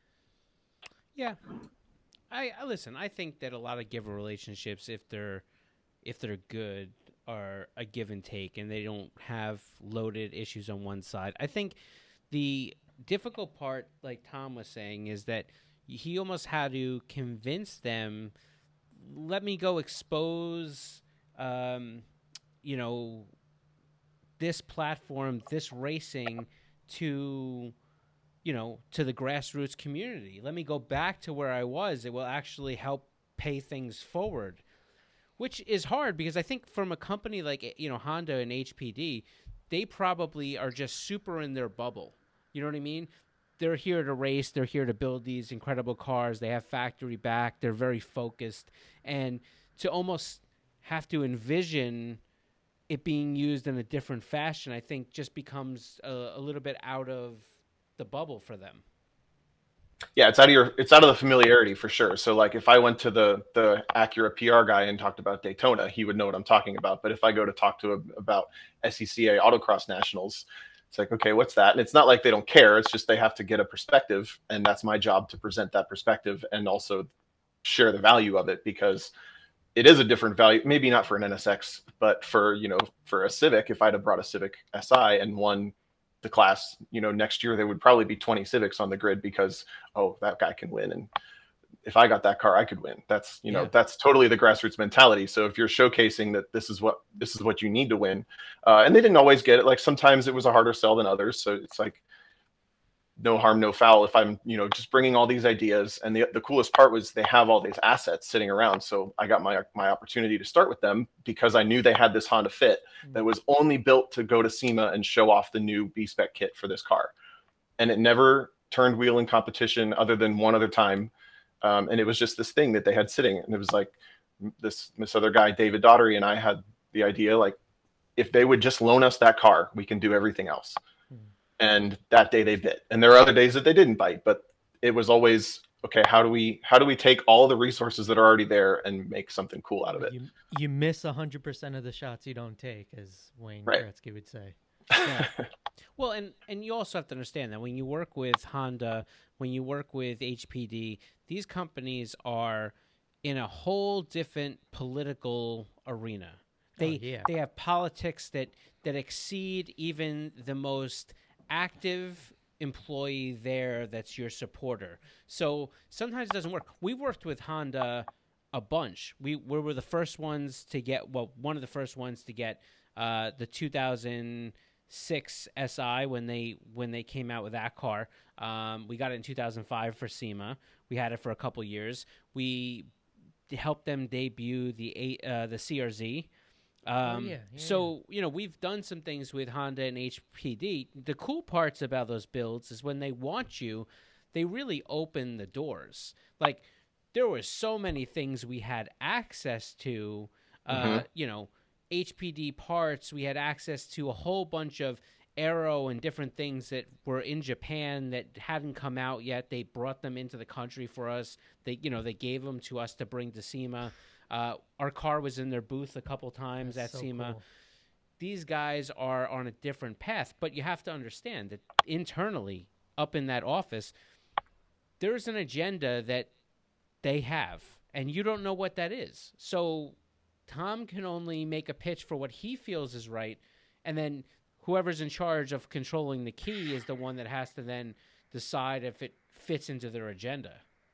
Yeah, I, I listen. I think that a lot of giver relationships, if they're if they're good, are a give and take, and they don't have loaded issues on one side. I think the difficult part, like Tom was saying, is that he almost had to convince them. Let me go expose, um, you know, this platform, this racing to. you know, to the grassroots community. Let me go back to where I was. It will actually help pay things forward, which is hard because I think from a company like, you know, Honda and H P D, they probably are just super in their bubble. You know what I mean? They're here to race. They're here to build these incredible cars. They have factory back. They're very focused. And to almost have to envision it being used in a different fashion, I think just becomes a, a little bit out of the bubble for them. Yeah, it's out of your, it's out of the familiarity for sure. So like if I went to the the Acura P R guy and talked about Daytona, he would know what I'm talking about. But if I go to talk to him about S C C A Autocross Nationals, It's like, okay, what's that? And it's not like they don't care. It's just they have to get a perspective, and that's my job to present that perspective and also share the value of it, because it is a different value. Maybe not for an N S X, but for, you know, for a Civic, if I'd have brought a Civic S I and won the class, you know, next year there would probably be twenty Civics on the grid because, oh, that guy can win, and if I got that car, I could win. That's, you know, yeah. that's totally the grassroots mentality. So if you're showcasing that this is what, this is what you need to win, uh, and they didn't always get it. Like sometimes it was a harder sell than others. So it's like no harm, no foul. If I'm, you know, just bringing all these ideas, and the, the coolest part was they have all these assets sitting around. So I got my, my opportunity to start with them because I knew they had this Honda Fit that was only built to go to SEMA and show off the new B-Spec kit for this car. And it never turned wheel in competition other than one other time. Um, and it was just this thing that they had sitting, and it was like this, this other guy, David Daughtery, and I had the idea, like, if they would just loan us that car, we can do everything else. Mm. And that day they bit. And there are other days that they didn't bite, but it was always, okay, how do we, how do we take all the resources that are already there and make something cool out of it? You, you miss a hundred percent of the shots you don't take, as Wayne right. Gretzky would say. Yeah. Well, and, and you also have to understand that when you work with Honda, when you work with H P D, these companies are in a whole different political arena. They oh, yeah. they have politics that, that exceed even the most active employee there that's your supporter. So sometimes it doesn't work. We worked with Honda a bunch. We, we were the first ones to get, well, one of the first ones to get uh, the two thousand six S I when they when they came out with that car. Um, we got it in two thousand five for SEMA. We had it for a couple years. We helped them debut the uh, the C R Z. Um, oh, yeah, yeah, so, you know, we've done some things with Honda and H P D. The cool parts about those builds is when they want you, they really open the doors. Like, there were so many things we had access to, uh, mm-hmm. you know, H P D parts. We had access to a whole bunch of aero and different things that were in Japan that hadn't come out yet. They brought them into the country for us. They, you know, they gave them to us to bring to SEMA. Uh, our car was in their booth a couple times That's at so SEMA. Cool. These guys are on a different path, but you have to understand that internally up in that office, there's an agenda that they have, and you don't know what that is. So Tom can only make a pitch for what he feels is right, and then whoever's in charge of controlling the key is the one that has to then decide if it fits into their agenda.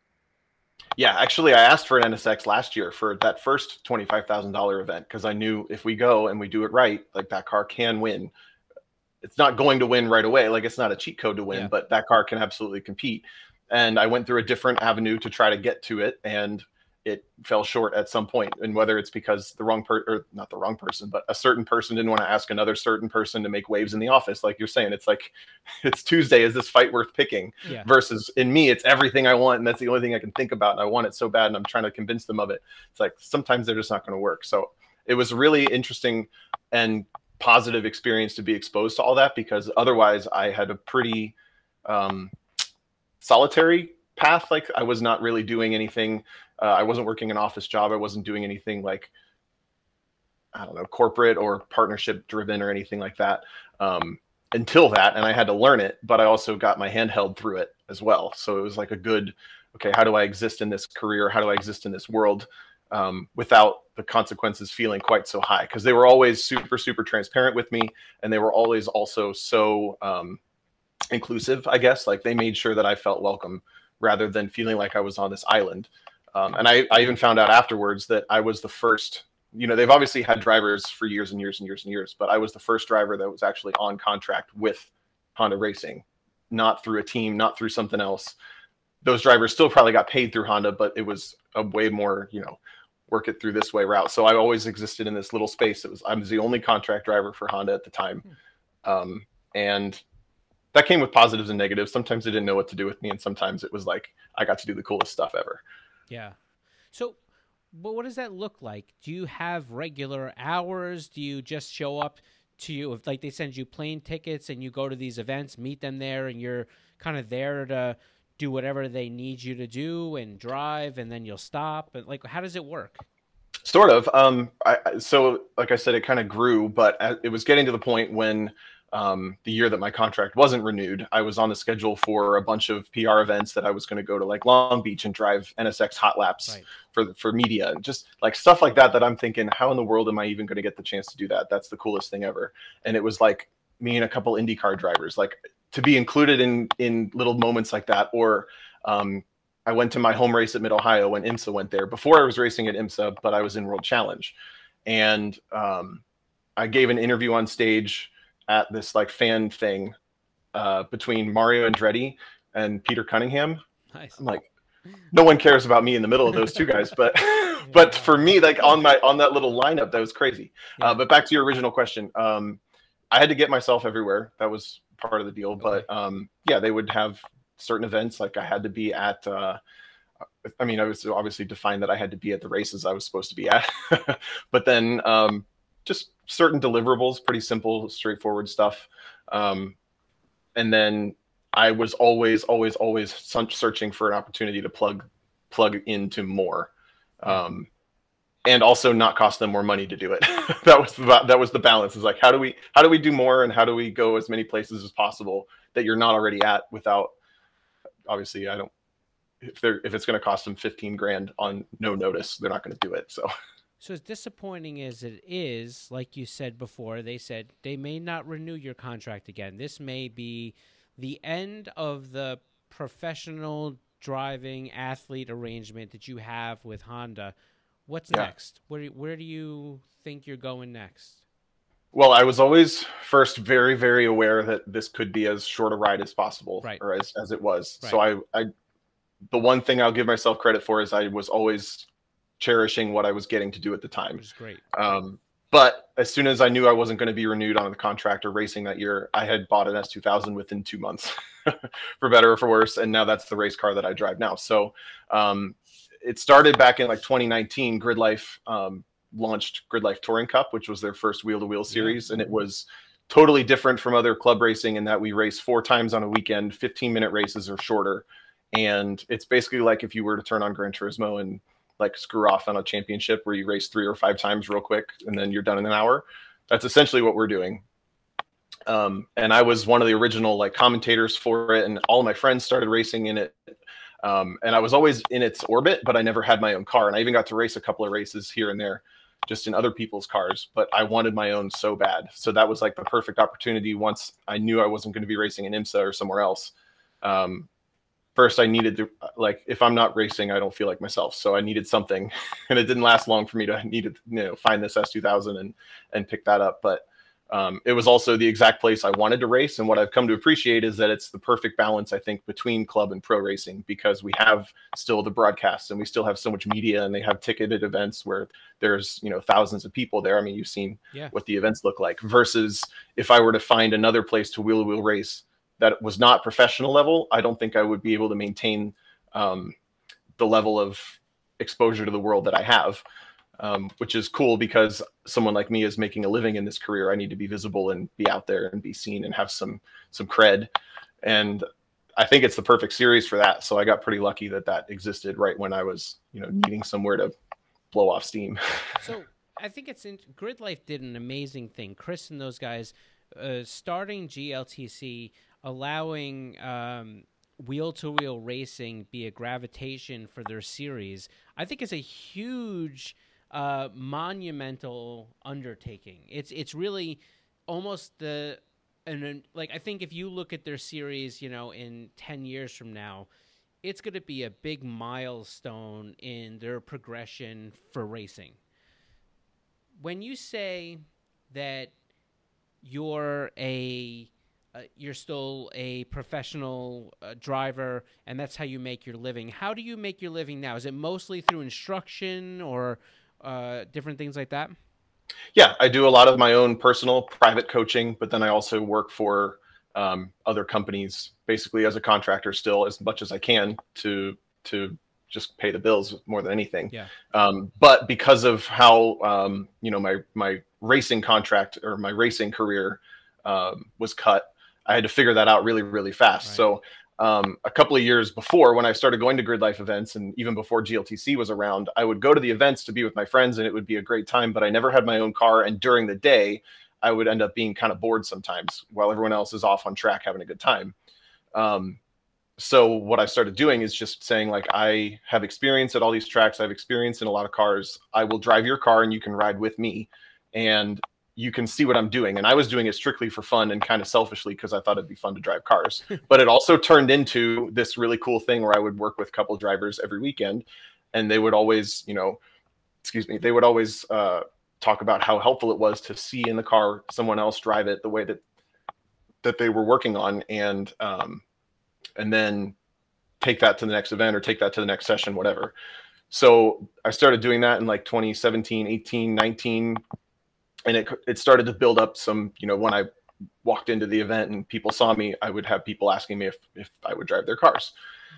Yeah, actually, I asked for an N S X last year for that first twenty-five thousand dollars event because I knew if we go and we do it right, like that car can win. It's not going to win right away. Like, it's not a cheat code to win, yeah. but that car can absolutely compete. And I went through a different avenue to try to get to it, and it fell short at some point. And whether it's because the wrong per or not the wrong person, but a certain person didn't want to ask another certain person to make waves in the office. Like you're saying, it's like, it's Tuesday. Is this fight worth picking? Yeah. Versus in me, it's everything I want. And that's the only thing I can think about. And I want it so bad. And I'm trying to convince them of it. It's like, sometimes they're just not going to work. So it was really interesting and positive experience to be exposed to all that, because otherwise I had a pretty um, solitary path. Like, I was not really doing anything. Uh, I wasn't working an office job. I wasn't doing anything like, I don't know, corporate or partnership driven or anything like that um, until that. And I had to learn it, but I also got my hand held through it as well. So it was like a good, okay, how do I exist in this career? How do I exist in this world um, without the consequences feeling quite so high? Because they were always super, super transparent with me. And they were always also so um, inclusive, I guess. Like, they made sure that I felt welcome rather than feeling like I was on this island. Um, and I, I even found out afterwards that I was the first, you know, they've obviously had drivers for years and years and years and years, but I was the first driver that was actually on contract with Honda Racing, not through a team, not through something else. Those drivers still probably got paid through Honda, but it was a way more, you know, work it through this way route. So I always existed in this little space. It was, I was the only contract driver for Honda at the time. Um, and that came with positives and negatives. Sometimes they didn't know what to do with me. And sometimes it was like, I got to do the coolest stuff ever. Yeah. So, but what does that look like? Do you have regular hours? Do you just show up to you, if like they send you plane tickets and you go to these events, meet them there, and you're kind of there to do whatever they need you to do and drive, and then you'll stop? But like, how does it work? Sort of. Um, I, so like I said, it kind of grew, but it was getting to the point when um, the year that my contract wasn't renewed, I was on the schedule for a bunch of P R events that I was going to go to like Long Beach and drive N S X hot laps Right. for for media, and just like stuff like that, that I'm thinking, how in the world am I even going to get the chance to do that? That's the coolest thing ever. And it was like me and a couple IndyCar drivers, like to be included in, in little moments like that. Or um, I went to my home race at Mid-Ohio when IMSA went there. Before I was racing at IMSA, but I was in World Challenge. And um, I gave an interview on stage at this like fan thing uh, between Mario Andretti and Peter Cunningham. Nice. I'm like, no one cares about me in the middle of those two guys, but Yeah. but for me, like on my on that little lineup, that was crazy. Yeah. Uh, but back to your original question, um, I had to get myself everywhere. That was part of the deal. But um, yeah, they would have certain events, like I had to be at. Uh, I mean, I was obviously defined that I had to be at the races I was supposed to be at, but then um, just certain deliverables, pretty simple, straightforward stuff. Um, and then I was always, always, always searching for an opportunity to plug, plug into more, um, and also not cost them more money to do it. that was the, that was the balance. Is like, how do we, how do we do more, and how do we go as many places as possible that you're not already at without, obviously, I don't. If they're if it's going to cost them fifteen grand on no notice, they're not going to do it. So. So as disappointing as it is, like you said before, they said they may not renew your contract again. This may be the end of the professional driving athlete arrangement that you have with Honda. What's Yeah. next? Where where do you think you're going next? Well, I was always first very, very aware that this could be as short a ride as possible, Right. or as, as it was. Right. So I, I, the one thing I'll give myself credit for is I was always cherishing what I was getting to do at the time. Which is great. Um, but as soon as I knew I wasn't going to be renewed on the contract or racing that year, I had bought an S two thousand within two months, for better or for worse. And now that's the race car that I drive now. So um, it started back in like twenty nineteen. Grid Life um, launched Grid Life Touring Cup, which was their first wheel-to-wheel series. And it was totally different from other club racing in that we race four times on a weekend, fifteen minute races or shorter. And it's basically like if you were to turn on Gran Turismo and like screw off on a championship where you race three or five times real quick and then you're done in an hour. That's essentially what we're doing. Um, and I was one of the original like commentators for it, and all of my friends started racing in it. Um, and I was always in its orbit, but I never had my own car. And I even got to race a couple of races here and there just in other people's cars, but I wanted my own so bad. So that was like the perfect opportunity once I knew I wasn't going to be racing in IMSA or somewhere else. Um, First, I needed to, like, if I'm not racing, I don't feel like myself. So I needed something, and it didn't last long for me to need to, you know, find this S two thousand and, and pick that up. But um, it was also the exact place I wanted to race. And what I've come to appreciate is that it's the perfect balance, I think, between club and pro racing, because we have still the broadcasts and we still have so much media, and they have ticketed events where there's, you know, thousands of people there. I mean, you've seen Yeah. what the events look like, versus if I were to find another place to wheel to wheel race that was not professional level, I don't think I would be able to maintain um, the level of exposure to the world that I have, um, which is cool because someone like me is making a living in this career. I need to be visible and be out there and be seen and have some some cred. And I think it's the perfect series for that. So I got pretty lucky that that existed right when I was, you know, needing somewhere to blow off steam. So I think it's in, Grid Life did an amazing thing. Chris and those guys uh, starting G L T C, allowing um, wheel-to-wheel racing be a gravitation for their series, I think is a huge, uh, monumental undertaking. It's it's really almost the, and like I think if you look at their series, you know, in ten years from now, it's going to be a big milestone in their progression for racing. When you say that you're a Uh, you're still a professional uh, driver, and that's how you make your living. How do you make your living now? Is it mostly through instruction or uh, different things like that? Yeah, I do a lot of my own personal private coaching, but then I also work for um, other companies, basically as a contractor still, as much as I can to to just pay the bills more than anything. Yeah. Um, but because of how um, you know my my racing contract or my racing career um, was cut, I had to figure that out really, really fast. Right. So um, a couple of years before, when I started going to Grid Life events, and even before G L T C was around, I would go to the events to be with my friends, and it would be a great time, but I never had my own car. And during the day, I would end up being kind of bored sometimes while everyone else is off on track having a good time. Um, so what I started doing is just saying, like, I have experience at all these tracks. I have experience in a lot of cars. I will drive your car and you can ride with me and you can see what I'm doing. And I was doing it strictly for fun and kind of selfishly because I thought it'd be fun to drive cars. But it also turned into this really cool thing where I would work with a couple drivers every weekend, and they would always, you know, excuse me, they would always uh, talk about how helpful it was to see in the car someone else drive it the way that that they were working on, and um, and then take that to the next event or take that to the next session, whatever. So I started doing that in like twenty seventeen, eighteen, nineteen. And it it started to build up some, you know, when I walked into the event and people saw me, I would have people asking me if, if I would drive their cars.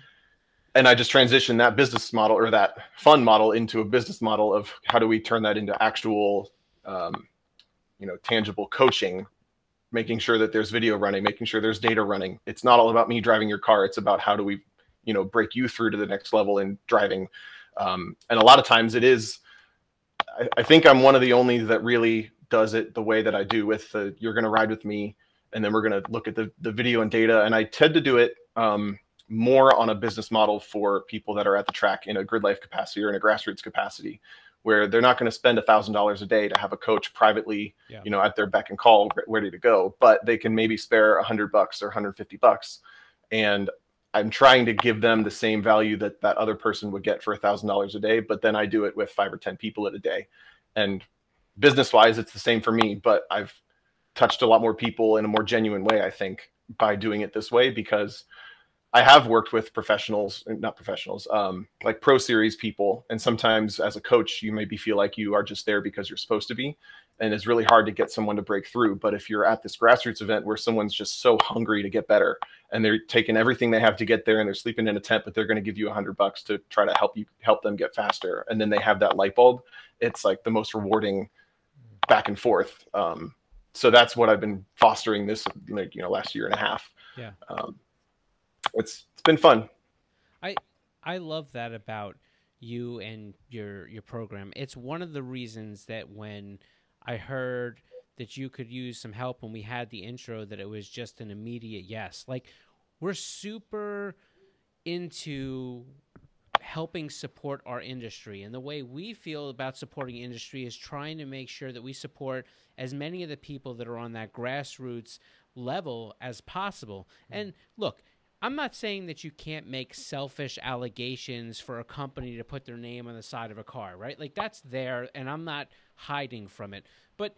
And I just transitioned that business model or that fun model into a business model of how do we turn that into actual, um, you know, tangible coaching, making sure that there's video running, making sure there's data running. It's not all about me driving your car. It's about how do we, you know, break you through to the next level in driving. Um, and a lot of times it is, I, I think I'm one of the only that really does it the way that I do with the, you're going to ride with me. And then we're going to look at the, the video and data. And I tend to do it um, more on a business model for people that are at the track in a grid life capacity or in a grassroots capacity, where they're not going to spend a thousand dollars a day to have a coach privately, yeah. you know, at their beck and call ready to go, but they can maybe spare a hundred bucks or one hundred fifty bucks. And I'm trying to give them the same value that that other person would get for a thousand dollars a day, but then I do it with five or ten people at a day. And business wise, it's the same for me, but I've touched a lot more people in a more genuine way, I think, by doing it this way, because I have worked with professionals, not professionals, um, like pro series people. And sometimes as a coach, you maybe feel like you are just there because you're supposed to be. And it's really hard to get someone to break through. But if you're at this grassroots event where someone's just so hungry to get better and they're taking everything they have to get there and they're sleeping in a tent, but they're going to give you a hundred bucks to try to help you, help them get faster. And then they have that light bulb. It's like the most rewarding back and forth. Um, so that's what I've been fostering this, like, you know, last year and a half. Yeah. Um, it's, it's been fun. I, I love that about you and your, your program. It's one of the reasons that when I heard that you could use some help when we had the intro, that it was just an immediate yes. Like, we're super into helping support our industry. And the way we feel about supporting industry is trying to make sure that we support as many of the people that are on that grassroots level as possible. And look, I'm not saying that you can't make selfish allegations for a company to put their name on the side of a car, right? Like, that's there, and I'm not hiding from it. But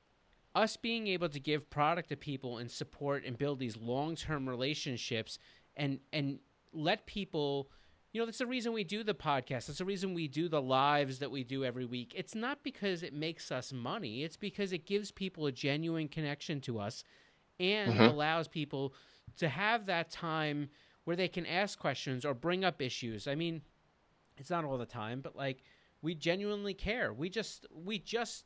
us being able to give product to people and support and build these long-term relationships and and let people, you know, that's the reason we do the podcast. That's the reason we do the lives that we do every week. It's not because it makes us money. It's because it gives people a genuine connection to us and mm-hmm. allows people to have that time where they can ask questions or bring up issues. I mean, it's not all the time, but like, we genuinely care. We just, we just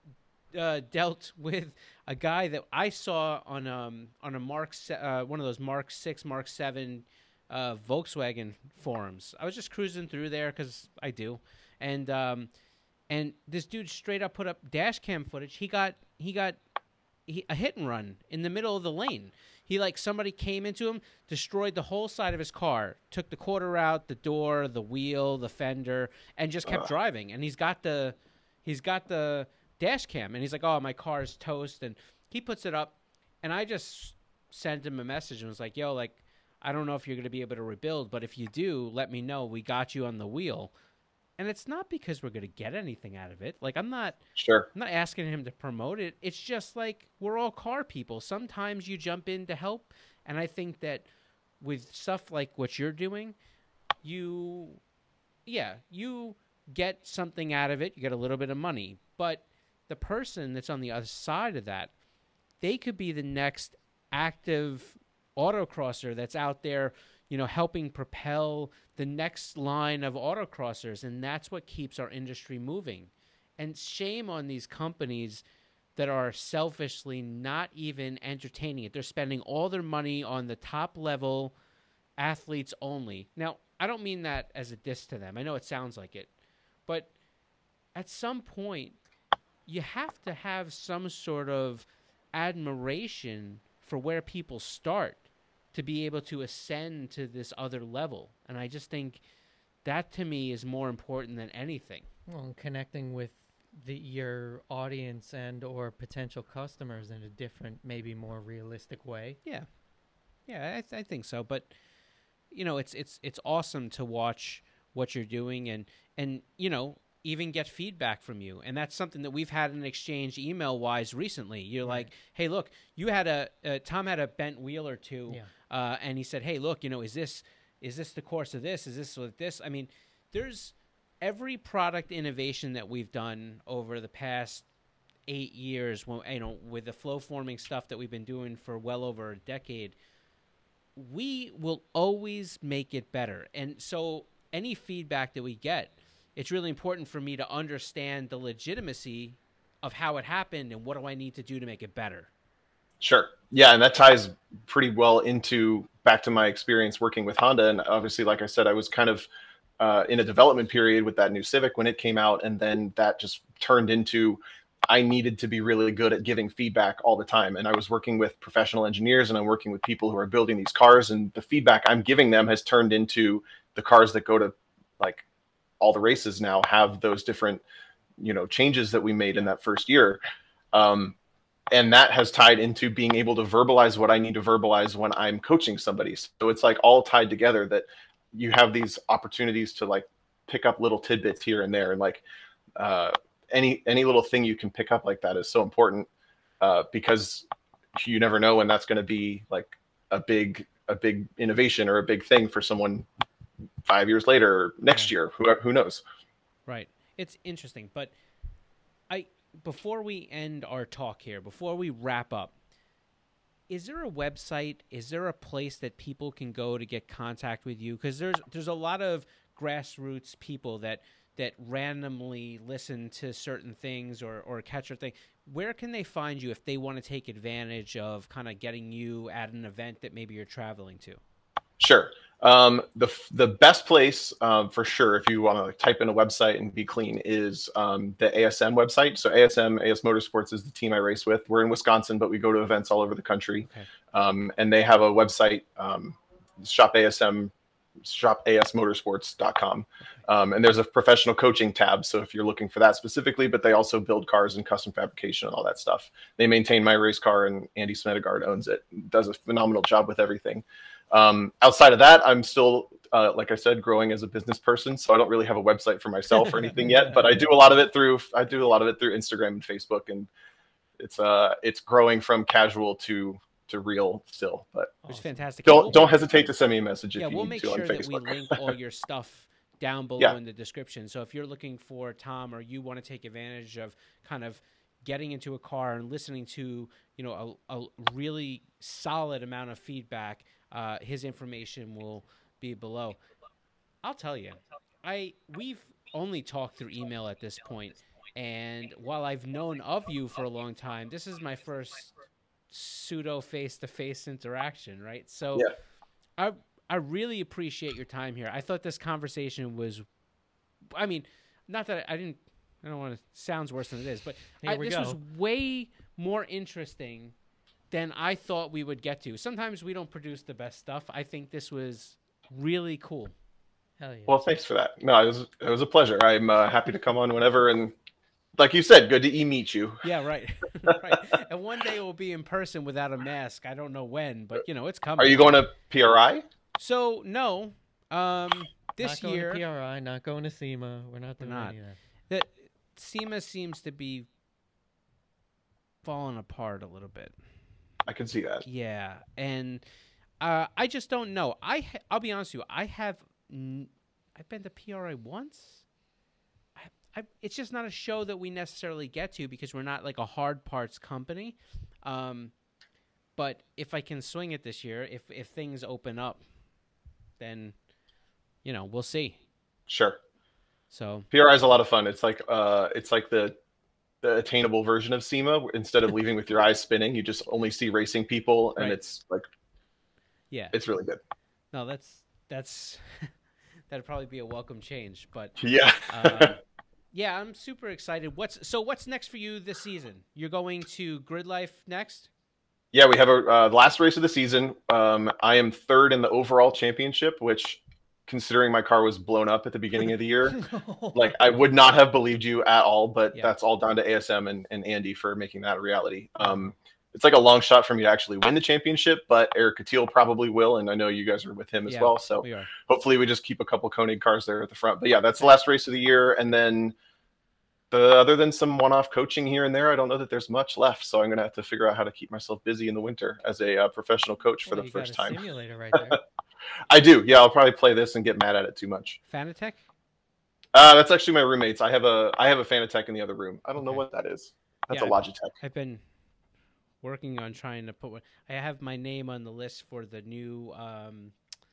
uh, dealt with a guy that I saw on um on a Mark uh, one of those Mark six, Mark seven uh, Volkswagen forums. I was just cruising through there because I do, and um and this dude straight up put up dash cam footage. He got he got he, a hit and run in the middle of the lane. He, like, somebody came into him, destroyed the whole side of his car, took the quarter out, the door, the wheel, the fender, and just kept uh. driving. And he's got the, he's got the dash cam, and he's like, "Oh, my car's toast," and he puts it up, and I just sent him a message and was like, "Yo, like, I don't know if you're gonna be able to rebuild, but if you do, let me know. We got you on the wheel." And it's not because we're going to get anything out of it. Like, I'm not sure. I'm not asking him to promote it. It's just like, we're all car people. Sometimes you jump in to help. And I think that with stuff like what you're doing, you, yeah, you get something out of it. You get a little bit of money. But the person that's on the other side of that, they could be the next active autocrosser that's out there, you know, helping propel the next line of autocrossers, and that's what keeps our industry moving. And shame on these companies that are selfishly not even entertaining it. They're spending all their money on the top level athletes only. Now, I don't mean that as a diss to them. I know it sounds like it. But at some point, you have to have some sort of admiration for where people start to be able to ascend to this other level. And I just think that to me is more important than anything. Well, and connecting with the your audience and or potential customers in a different, maybe more realistic way. Yeah, yeah, I, th- I think so. But you know, it's it's it's awesome to watch what you're doing and and you know even get feedback from you. And that's something that we've had an exchange email wise recently. You're Right. like, hey, look, you had a uh, Tom had a bent wheel or two, Yeah. uh, and he said, hey, look, you know, is this is this the course of this? Is this with this? I mean, there's every product innovation that we've done over the past eight years, when, you know, with the flow forming stuff that we've been doing for well over a decade, we will always make it better. And so any feedback that we get, it's really important for me to understand the legitimacy of how it happened and what do I need to do to make it better. Sure. Yeah, and that ties pretty well into back to my experience working with Honda. And obviously, like I said, I was kind of uh, in a development period with that new Civic when it came out, and then that just turned into I needed to be really good at giving feedback all the time. And I was working with professional engineers, and I'm working with people who are building these cars, and the feedback I'm giving them has turned into the cars that go to like all the races now have those different, you know, changes that we made in that first year. Um, and that has tied into being able to verbalize what I need to verbalize when I'm coaching somebody. So it's like all tied together, that you have these opportunities to like pick up little tidbits here and there. And like uh, any, any little thing you can pick up like that is so important uh, because you never know when that's going to be like a big, a big innovation or a big thing for someone five years later, or next Yeah. year, who, who knows? Right. It's interesting, but I before we end our talk here, before we wrap up, is there a website? Is there a place that people can go to get contact with you? Because there's there's a lot of grassroots people that that randomly listen to certain things or or catch a thing. Where can they find you if they want to take advantage of kind of getting you at an event that maybe you're traveling to? Sure. Um, the the best place um, for sure, if you want to like, type in a website and be clean, is um, the A S M website. So A S M, A S Motorsports is the team I race with. We're in Wisconsin, but we go to events all over the country. Okay. Um, and they have a website, um, shop A S M, shop A S motorsports dot com. Um, and there's a professional coaching tab. So if you're looking for that specifically, but they also build cars and custom fabrication and all that stuff. They maintain my race car, and Andy Smedegard owns it. Does a phenomenal job with everything. Um, outside of that, I'm still, uh, like I said, growing as a business person. So I don't really have a website for myself or anything yet, but I do a lot of it through, I do a lot of it through Instagram and Facebook, and it's, uh, it's growing from casual to, to real still, but Which is fantastic. don't, We'll- don't hesitate to send me a message if Yeah, you we'll need make to sure on that we Facebook. link all your stuff down below Yeah. in the description. So if you're looking for Tom, or you want to take advantage of kind of getting into a car and listening to, you know, a, a really solid amount of feedback, uh, his information will be below. I'll tell you, I we've only talked through email at this point, and while I've known of you for a long time, this is my first pseudo face-to-face interaction, right? So Yeah. I I really appreciate your time here. I thought this conversation was, I mean, not that I, I didn't, I don't want to, sounds worse than it is, but Here I, we this go. was way more interesting than I thought we would get to. Sometimes we don't produce the best stuff. I think this was really cool. Hell yeah. Well, thanks for that. No, it was, it was a pleasure. I'm uh, happy to come on whenever. And like you said, good to e-meet you. Yeah, right. right. And one day it will be in person without a mask. I don't know when, but you know, it's coming. Are you going to P R I? So no, um, this not going year to P R I, not going to SEMA. We're not doing not. any of that. that SEMA seems to be falling apart a little bit. I can see that. Yeah, and uh, I just don't know. I ha- I'll be honest with you. I have n- I've been to P R I once. I, I, it's just not a show that we necessarily get to because we're not like a hard parts company. Um, but if I can swing it this year, if if things open up, then you know we'll see. Sure. So P R I is a lot of fun. It's like uh, it's like the the attainable version of SEMA. Instead of leaving with your eyes spinning, you just only see racing people, and Right. it's like yeah, it's really good. no, that's that's that'd probably be a welcome change. But Yeah. um, yeah, I'm super excited. What's so what's next for you this season? You're going to Grid Life next? Yeah, we have a uh, last race of the season. Um, I am third in the overall championship, which, considering my car was blown up at the beginning of the year, like I would not have believed you at all. But Yeah. that's all down to A S M and, and Andy for making that a reality. Um, it's like a long shot for me to actually win the championship, but Eric Catil probably will, and I know you guys are with him as Yeah, well. So we are. hopefully we just keep a couple Koenig cars there at the front. But yeah, that's the last race of the year, and then. The, other than some one-off coaching here and there, I don't know that there's much left. So I'm going to have to figure out how to keep myself busy in the winter as a uh, professional coach for Well, the you got first a time. Simulator right there. I do. Yeah, I'll probably play this and get mad at it too much. Fanatec? Uh, that's actually my roommates. I have a I have a Fanatec in the other room. I don't know Okay. what that is. That's Yeah, a Logitech. I've been working on trying to put one. I have my name on the list for the new. Um,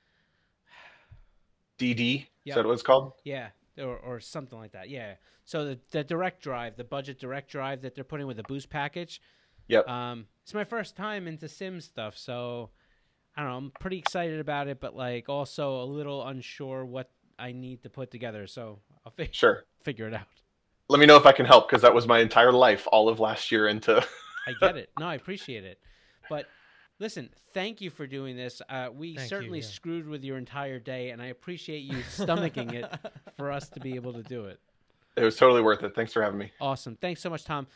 D D. Yeah. Is that what it's called? yeah, or or something like that. Yeah. So the the direct drive, the budget direct drive that they're putting with the boost package. Yep. Um, it's my first time into sim stuff, so I don't know. I'm pretty excited about it, but like also a little unsure what I need to put together. So I'll fi- Sure. figure it out. Let me know if I can help, because that was my entire life, all of last year into. I get it. No, I appreciate it. But listen, thank you for doing this. Uh, we Thank you, certainly yeah. screwed with your entire day, and I appreciate you stomaching it for us to be able to do it. It was totally worth it. Thanks for having me. Awesome. Thanks so much, Tom.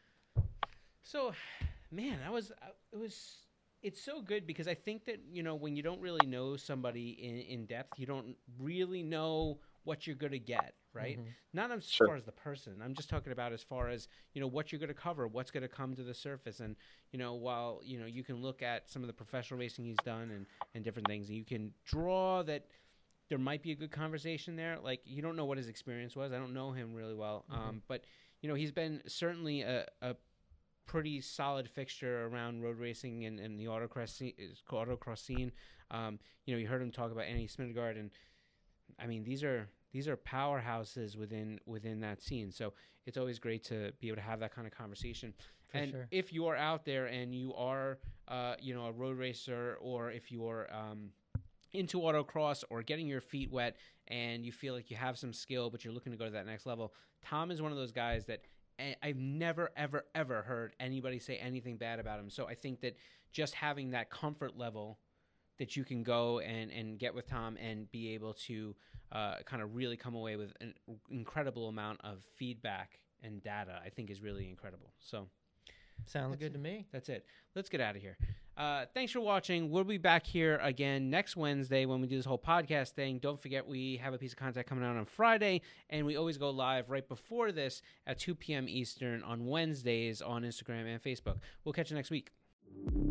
So, man, that was uh, it was it's so good because I think that, you know, when you don't really know somebody in, in depth, you don't really know what you're going to get, right? Mhm. Not as Sure. far as the person. I'm just talking about as far as, you know, what you're going to cover, what's going to come to the surface. And, you know, while, you know, you can look at some of the professional racing he's done and, and different things, and you can draw that there might be a good conversation there. Like, you don't know what his experience was. I don't know him really well. Mhm. Um, but, you know, he's been certainly a, a pretty solid fixture around road racing and, and the autocross scene, autocross scene. Um, you know, you heard him talk about Andy Smidgard, and I mean, these are these are powerhouses within within that scene. So it's always great to be able to have that kind of conversation. For and sure. if you are out there and you are, uh, you know, a road racer, or if you're um, into autocross or getting your feet wet and you feel like you have some skill, but you're looking to go to that next level, Tom is one of those guys that I- I've never, ever, ever heard anybody say anything bad about him. So I think that just having that comfort level that you can go and, and get with Tom and be able to uh, kind of really come away with an incredible amount of feedback and data, I think is really incredible. So Sounds That's good it. to me. that's it. Let's get out of here. Uh, thanks for watching. We'll be back here again next Wednesday when we do this whole podcast thing. Don't forget, we have a piece of content coming out on Friday, and we always go live right before this at two p.m. Eastern on Wednesdays on Instagram and Facebook. We'll catch you next week.